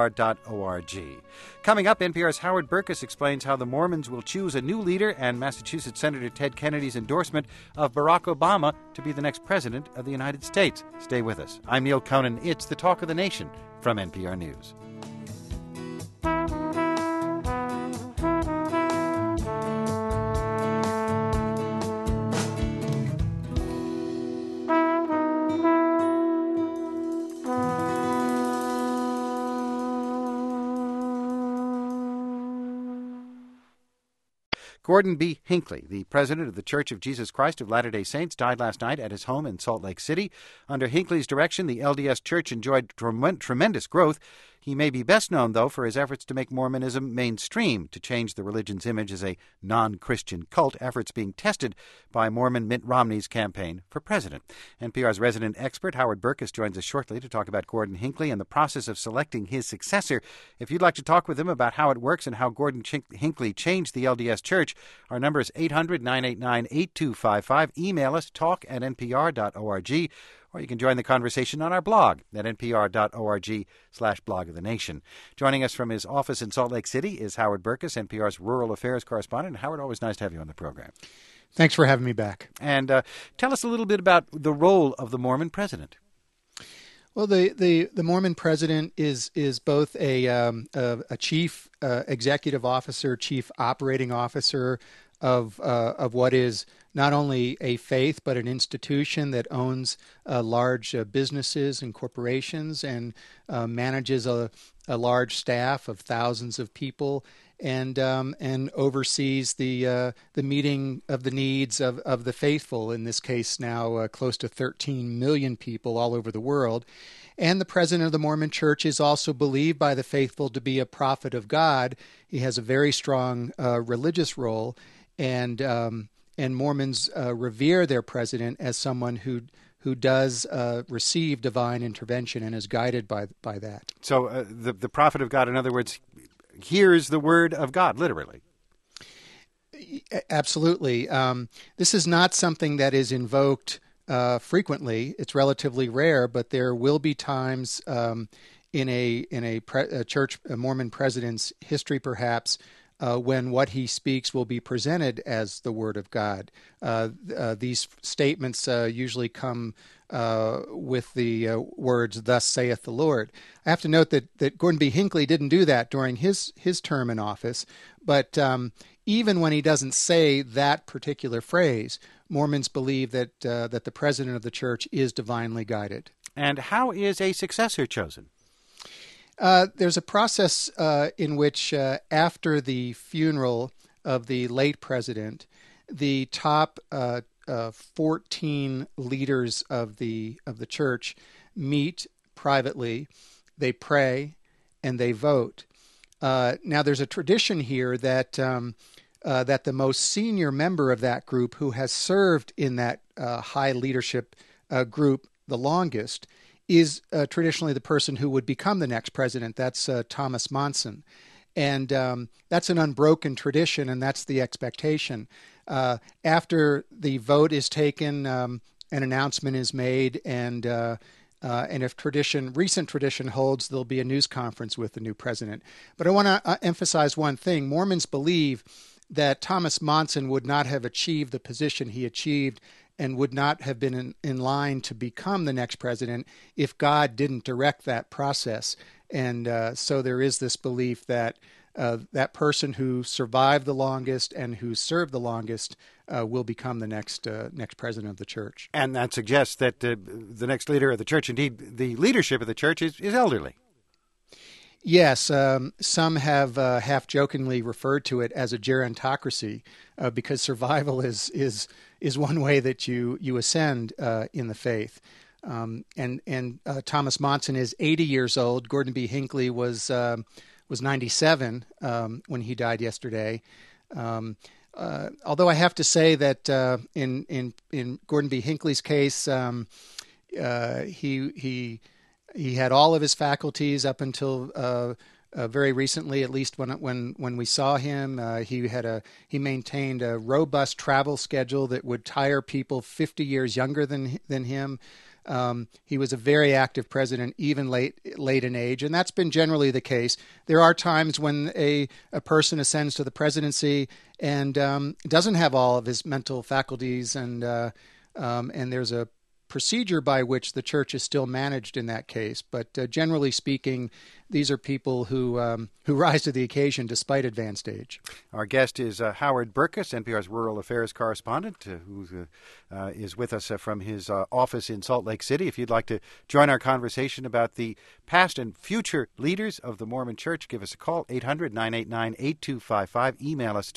npr.org. Coming up, NPR's Howard Burkus explains how the Mormons will choose a new leader and Massachusetts Senator Ted Kennedy's endorsement of Barack Obama to be the next president of the United States. Stay with us. I'm Neil Conan. It's the Talk of the Nation from NPR News. Gordon B. Hinckley, the president of the Church of Jesus Christ of Latter-day Saints, died last night at his home in Salt Lake City. Under Hinckley's direction, the LDS Church enjoyed tremendous growth. He may be best known, though, for his efforts to make Mormonism mainstream, to change the religion's image as a non-Christian cult, efforts being tested by Mormon Mitt Romney's campaign for president. NPR's resident expert, Howard Burkus, joins us shortly to talk about Gordon Hinckley and the process of selecting his successor. If you'd like to talk with him about how it works and how Gordon Hinckley changed the LDS Church, our number is 800-989-8255. Email us, talk@npr.org. Or you can join the conversation on our blog at npr.org/blog of the nation. Joining us from his office in Salt Lake City is Howard Burkus, NPR's rural affairs correspondent. Howard, always nice to have you on the program. Thanks for having me back. And tell us a little bit about the role of the Mormon president. Well, the Mormon president is both a chief executive officer, chief operating officer of what is not only a faith but an institution that owns large businesses and corporations and manages a large staff of thousands of people and oversees the meeting of the needs of the faithful. In this case, now close to 13 million people all over the world. And the president of the Mormon Church is also believed by the faithful to be a prophet of God. He has a very strong religious role, and Mormons revere their president as someone who does receive divine intervention and is guided by that. So the prophet of God, in other words, hears the word of God, literally. Absolutely. This is not something that is invoked frequently. It's relatively rare, but there will be times in a Mormon president's history, perhaps, when what he speaks will be presented as the Word of God. These statements usually come with the words, "Thus saith the Lord." I have to note that Gordon B. Hinckley didn't do that during his term in office, but even when he doesn't say that particular phrase, Mormons believe that the president of the church is divinely guided. And how is a successor chosen? There's a process in which, after the funeral of the late president, the top 14 leaders of the church meet privately, they pray, and they vote. Now, there's a tradition here that the most senior member of that group, who has served in that high leadership group the longest, is traditionally the person who would become the next president. That's Thomas Monson. And that's an unbroken tradition, and that's the expectation. After the vote is taken, an announcement is made, and if recent tradition holds, there'll be a news conference with the new president. But I want to emphasize one thing. Mormons believe that Thomas Monson would not have achieved the position he achieved and would not have been in line to become the next president if God didn't direct that process. And so there is this belief that that person who survived the longest and who served the longest will become the next president of the church. And that suggests that the next leader of the church, indeed the leadership of the church, is elderly. Yes, some have half-jokingly referred to it as a gerontocracy because survival is one way that you ascend in the faith. And Thomas Monson is 80 years old. Gordon B. Hinckley was 97 when he died yesterday. Although I have to say that in Gordon B. Hinckley's case, he had all of his faculties up until very recently, at least when we saw him. He maintained a robust travel schedule that would tire people 50 years younger than him. He was a very active president, even late in age, and that's been generally the case. There are times when a person ascends to the presidency and doesn't have all of his mental faculties, and there's a procedure by which the church is still managed in that case. But generally speaking, these are people who rise to the occasion despite advanced age. Our guest is Howard Burkus, NPR's Rural Affairs correspondent, who is with us from his office in Salt Lake City. If you'd like to join our conversation about the past and future leaders of the Mormon Church, give us a call, 800-989-8255. Email us,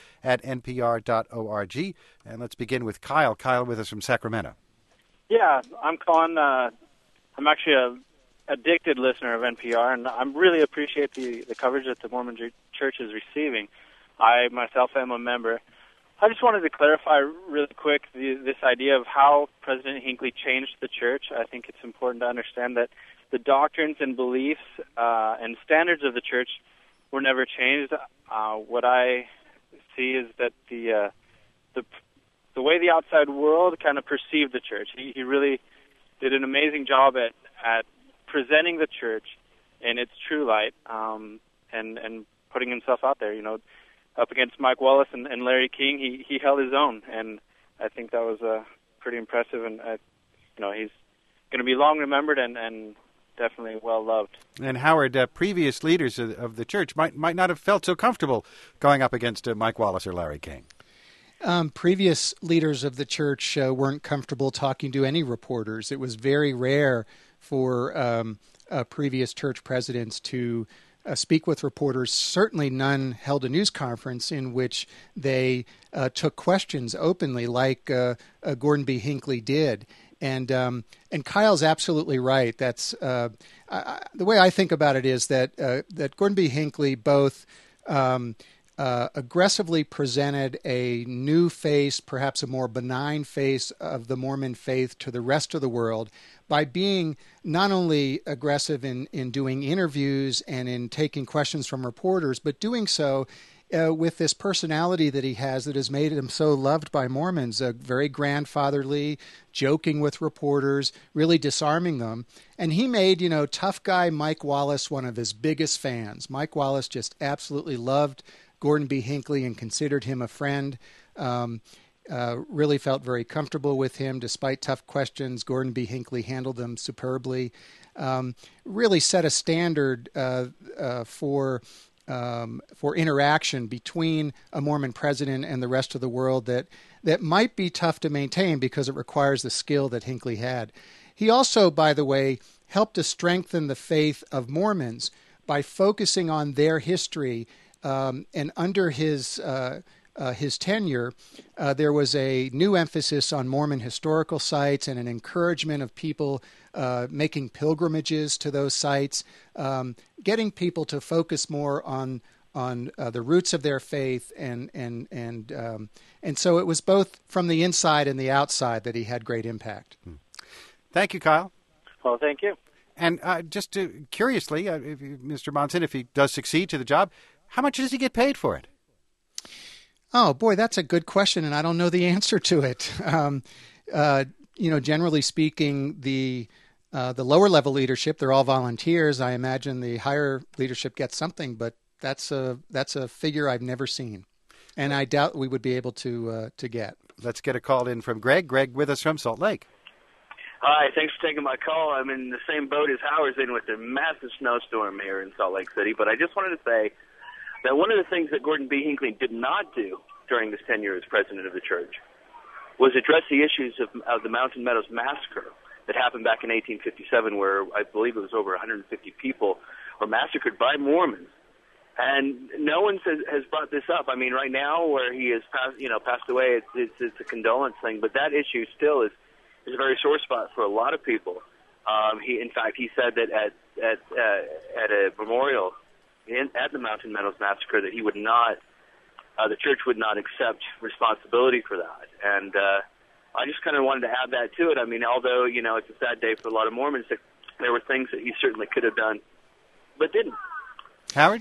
talk@npr.org. And let's begin with Kyle. Kyle with us from Sacramento. Yeah, I'm calling. I'm actually a addicted listener of NPR, and I really appreciate the coverage that the Mormon Church is receiving. I myself am a member. I just wanted to clarify really quick this idea of how President Hinckley changed the church. I think it's important to understand that the doctrines and beliefs and standards of the church were never changed. What I see is that the way the outside world kind of perceived the church. He really did an amazing job at presenting the church in its true light, and putting himself out there. Up against Mike Wallace and Larry King, he held his own, and I think that was pretty impressive. And he's going to be long remembered and definitely well loved. And Howard, previous leaders of the church might not have felt so comfortable going up against Mike Wallace or Larry King. Previous leaders of the church weren't comfortable talking to any reporters. It was very rare for previous church presidents to speak with reporters. Certainly none held a news conference in which they took questions openly like Gordon B. Hinckley did. And Kyle's absolutely right. That's the way I think about it is that Gordon B. Hinckley both aggressively presented a new face, perhaps a more benign face of the Mormon faith to the rest of the world by being not only aggressive in doing interviews and in taking questions from reporters, but doing so with this personality that he has that has made him so loved by Mormons, very grandfatherly, joking with reporters, really disarming them. And he made, tough guy Mike Wallace one of his biggest fans. Mike Wallace just absolutely loved Gordon B. Hinckley and considered him a friend. Really felt very comfortable with him despite tough questions. Gordon B. Hinckley handled them superbly. Really set a standard for interaction between a Mormon president and the rest of the world that might be tough to maintain because it requires the skill that Hinckley had. He also, by the way, helped to strengthen the faith of Mormons by focusing on their history. And under his tenure, there was a new emphasis on Mormon historical sites and an encouragement of people making pilgrimages to those sites, getting people to focus more on the roots of their faith, and so it was both from the inside and the outside that he had great impact. Thank you, Kyle. Well, thank you. And just curiously, Mr. Monson, if he does succeed to the job, how much does he get paid for it? Oh, boy, that's a good question, and I don't know the answer to it. Generally speaking, the lower level leadership, they're all volunteers. I imagine the higher leadership gets something, but that's a figure I've never seen, and I doubt we would be able to get. Let's get a call in from Greg. Greg with us from Salt Lake. Hi, thanks for taking my call. I'm in the same boat as Howard's in with the massive snowstorm here in Salt Lake City, but I just wanted to say that one of the things that Gordon B. Hinckley did not do during his tenure as president of the church was address the issues of the Mountain Meadows Massacre that happened back in 1857, where I believe it was over 150 people were massacred by Mormons. And no one has brought this up. I mean, right now where he has passed away, it's a condolence thing, but that issue still is a very sore spot for a lot of people. In fact, he said that at a memorial at the Mountain Meadows Massacre that he would not, the church would not accept responsibility for that. And I just kind of wanted to add that to it. I mean, although, it's a sad day for a lot of Mormons, there were things that he certainly could have done, but didn't. Howard?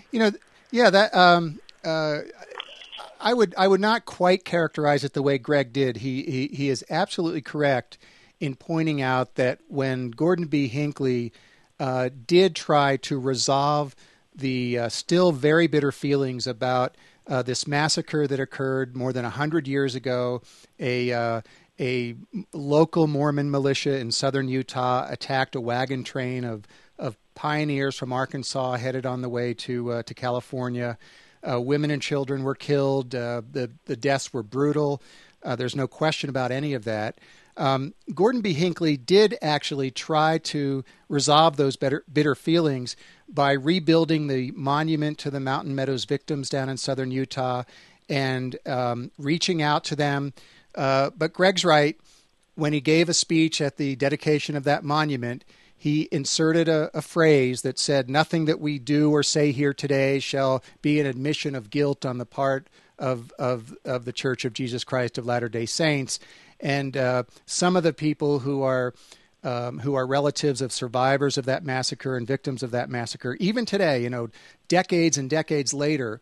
I would not quite characterize it the way Greg did. He is absolutely correct in pointing out that when Gordon B. Hinckley did try to resolve the still very bitter feelings about this massacre that occurred more than 100 years ago, a a local Mormon militia in southern Utah attacked a wagon train of pioneers from Arkansas headed on the way to California. Women and children were killed. The deaths were brutal. There's no question about any of that. Gordon B. Hinckley did actually try to resolve those bitter feelings by rebuilding the monument to the Mountain Meadows victims down in southern Utah and reaching out to them. But Greg's right. When he gave a speech at the dedication of that monument, he inserted a phrase that said, "Nothing that we do or say here today shall be an admission of guilt on the part of the Church of Jesus Christ of Latter-day Saints." And some of the people who are relatives of survivors of that massacre and victims of that massacre, even today, decades and decades later,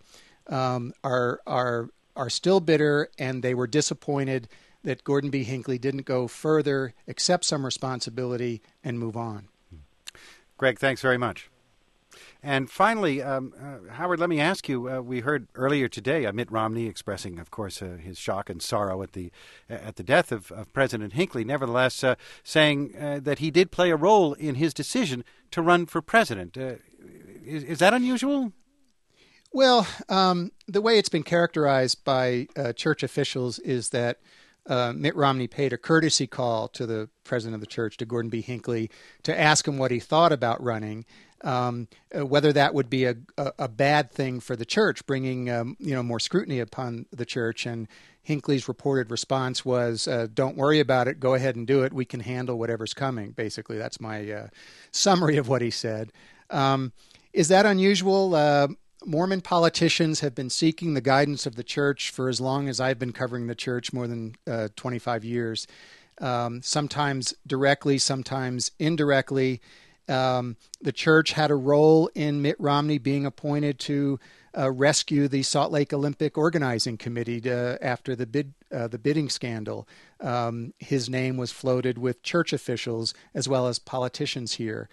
are still bitter, and they were disappointed that Gordon B. Hinckley didn't go further, accept some responsibility, and move on. Greg, thanks very much. And finally, Howard, let me ask you, we heard earlier today Mitt Romney expressing, of course, his shock and sorrow at the death of President Hinckley, nevertheless saying that he did play a role in his decision to run for president. Is that unusual? Well, the way it's been characterized by church officials is that Mitt Romney paid a courtesy call to the president of the church, to Gordon B. Hinckley, to ask him what he thought about running. Whether that would be a bad thing for the church, bringing more scrutiny upon the church. And Hinckley's reported response was, "Don't worry about it. Go ahead and do it. We can handle whatever's coming." Basically, that's my summary of what he said. Is that unusual? Mormon politicians have been seeking the guidance of the church for as long as I've been covering the church, more than 25 years. Sometimes directly, sometimes indirectly. The church had a role in Mitt Romney being appointed to rescue the Salt Lake Olympic Organizing Committee after the bidding scandal. His name was floated with church officials as well as politicians here.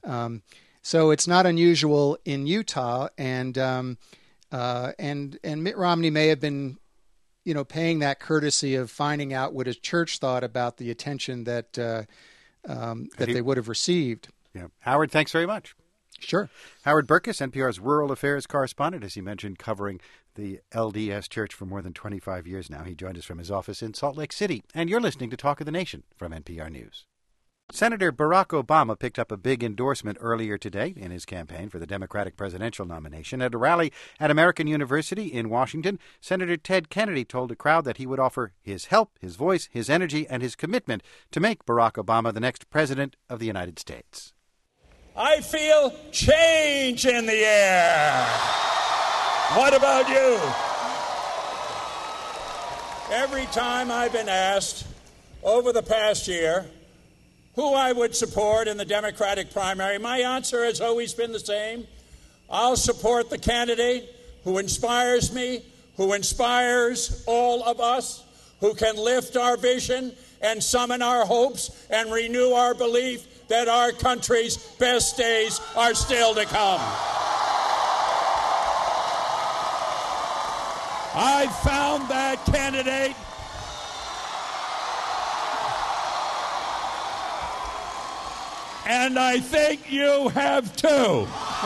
So it's not unusual in Utah, and Mitt Romney may have been, paying that courtesy of finding out what his church thought about the attention that they would have received. Yeah. Howard, thanks very much. Sure. Howard Burkus, NPR's Rural Affairs correspondent, as he mentioned, covering the LDS Church for more than 25 years now. He joined us from his office in Salt Lake City. And you're listening to Talk of the Nation from NPR News. Senator Barack Obama picked up a big endorsement earlier today in his campaign for the Democratic presidential nomination. At a rally at American University in Washington, Senator Ted Kennedy told a crowd that he would offer his help, his voice, his energy, and his commitment to make Barack Obama the next president of the United States. I feel change in the air. What about you? Every time I've been asked over the past year who I would support in the Democratic primary, my answer has always been the same. I'll support the candidate who inspires me, who inspires all of us, who can lift our vision and summon our hopes and renew our belief that our country's best days are still to come. I found that candidate. And I think you have too.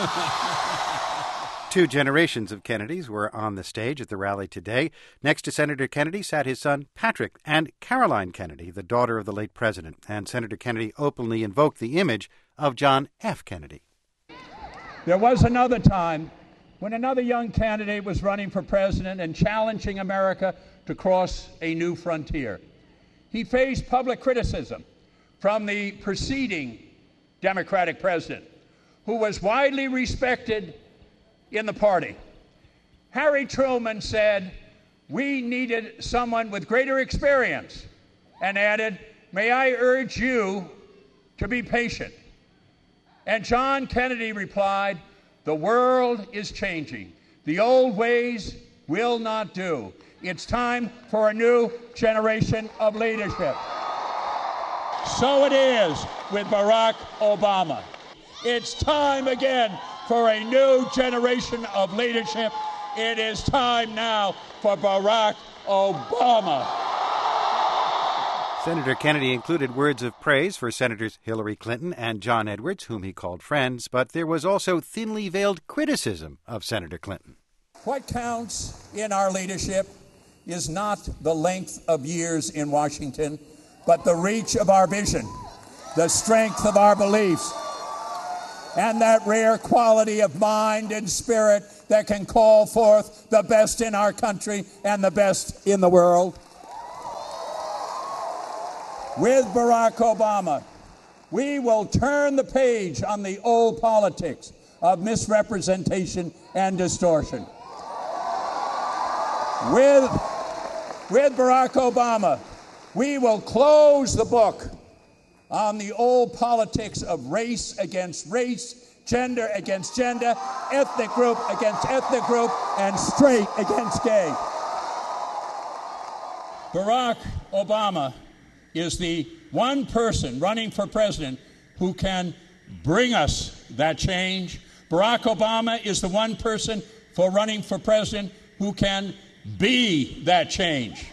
Two generations of Kennedys were on the stage at the rally today. Next to Senator Kennedy sat his son Patrick and Caroline Kennedy, the daughter of the late president. And Senator Kennedy openly invoked the image of John F. Kennedy. There was another time when another young candidate was running for president and challenging America to cross a new frontier. He faced public criticism from the preceding Democratic president, who was widely respected in the party. Harry Truman said we needed someone with greater experience and added, "May I urge you to be patient." And John Kennedy replied, "The world is changing. The old ways will not do. It's time for a new generation of leadership." So it is with Barack Obama. It's time again for a new generation of leadership. It is time now for Barack Obama. Senator Kennedy included words of praise for Senators Hillary Clinton and John Edwards, whom he called friends, but there was also thinly veiled criticism of Senator Clinton. What counts in our leadership is not the length of years in Washington, but the reach of our vision, the strength of our beliefs, and that rare quality of mind and spirit that can call forth the best in our country and the best in the world. With Barack Obama, we will turn the page on the old politics of misrepresentation and distortion. With Barack Obama, we will close the book on the old politics of race against race, gender against gender, ethnic group against ethnic group, and straight against gay. Barack Obama is the one person running for president who can bring us that change. Barack Obama is the one person for running for president who can be that change.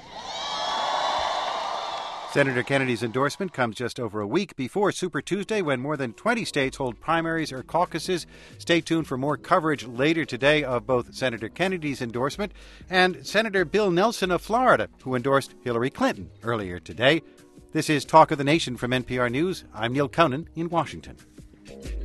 Senator Kennedy's endorsement comes just over a week before Super Tuesday, when more than 20 states hold primaries or caucuses. Stay tuned for more coverage later today of both Senator Kennedy's endorsement and Senator Bill Nelson of Florida, who endorsed Hillary Clinton earlier today. This is Talk of the Nation from NPR News. I'm Neil Conan in Washington.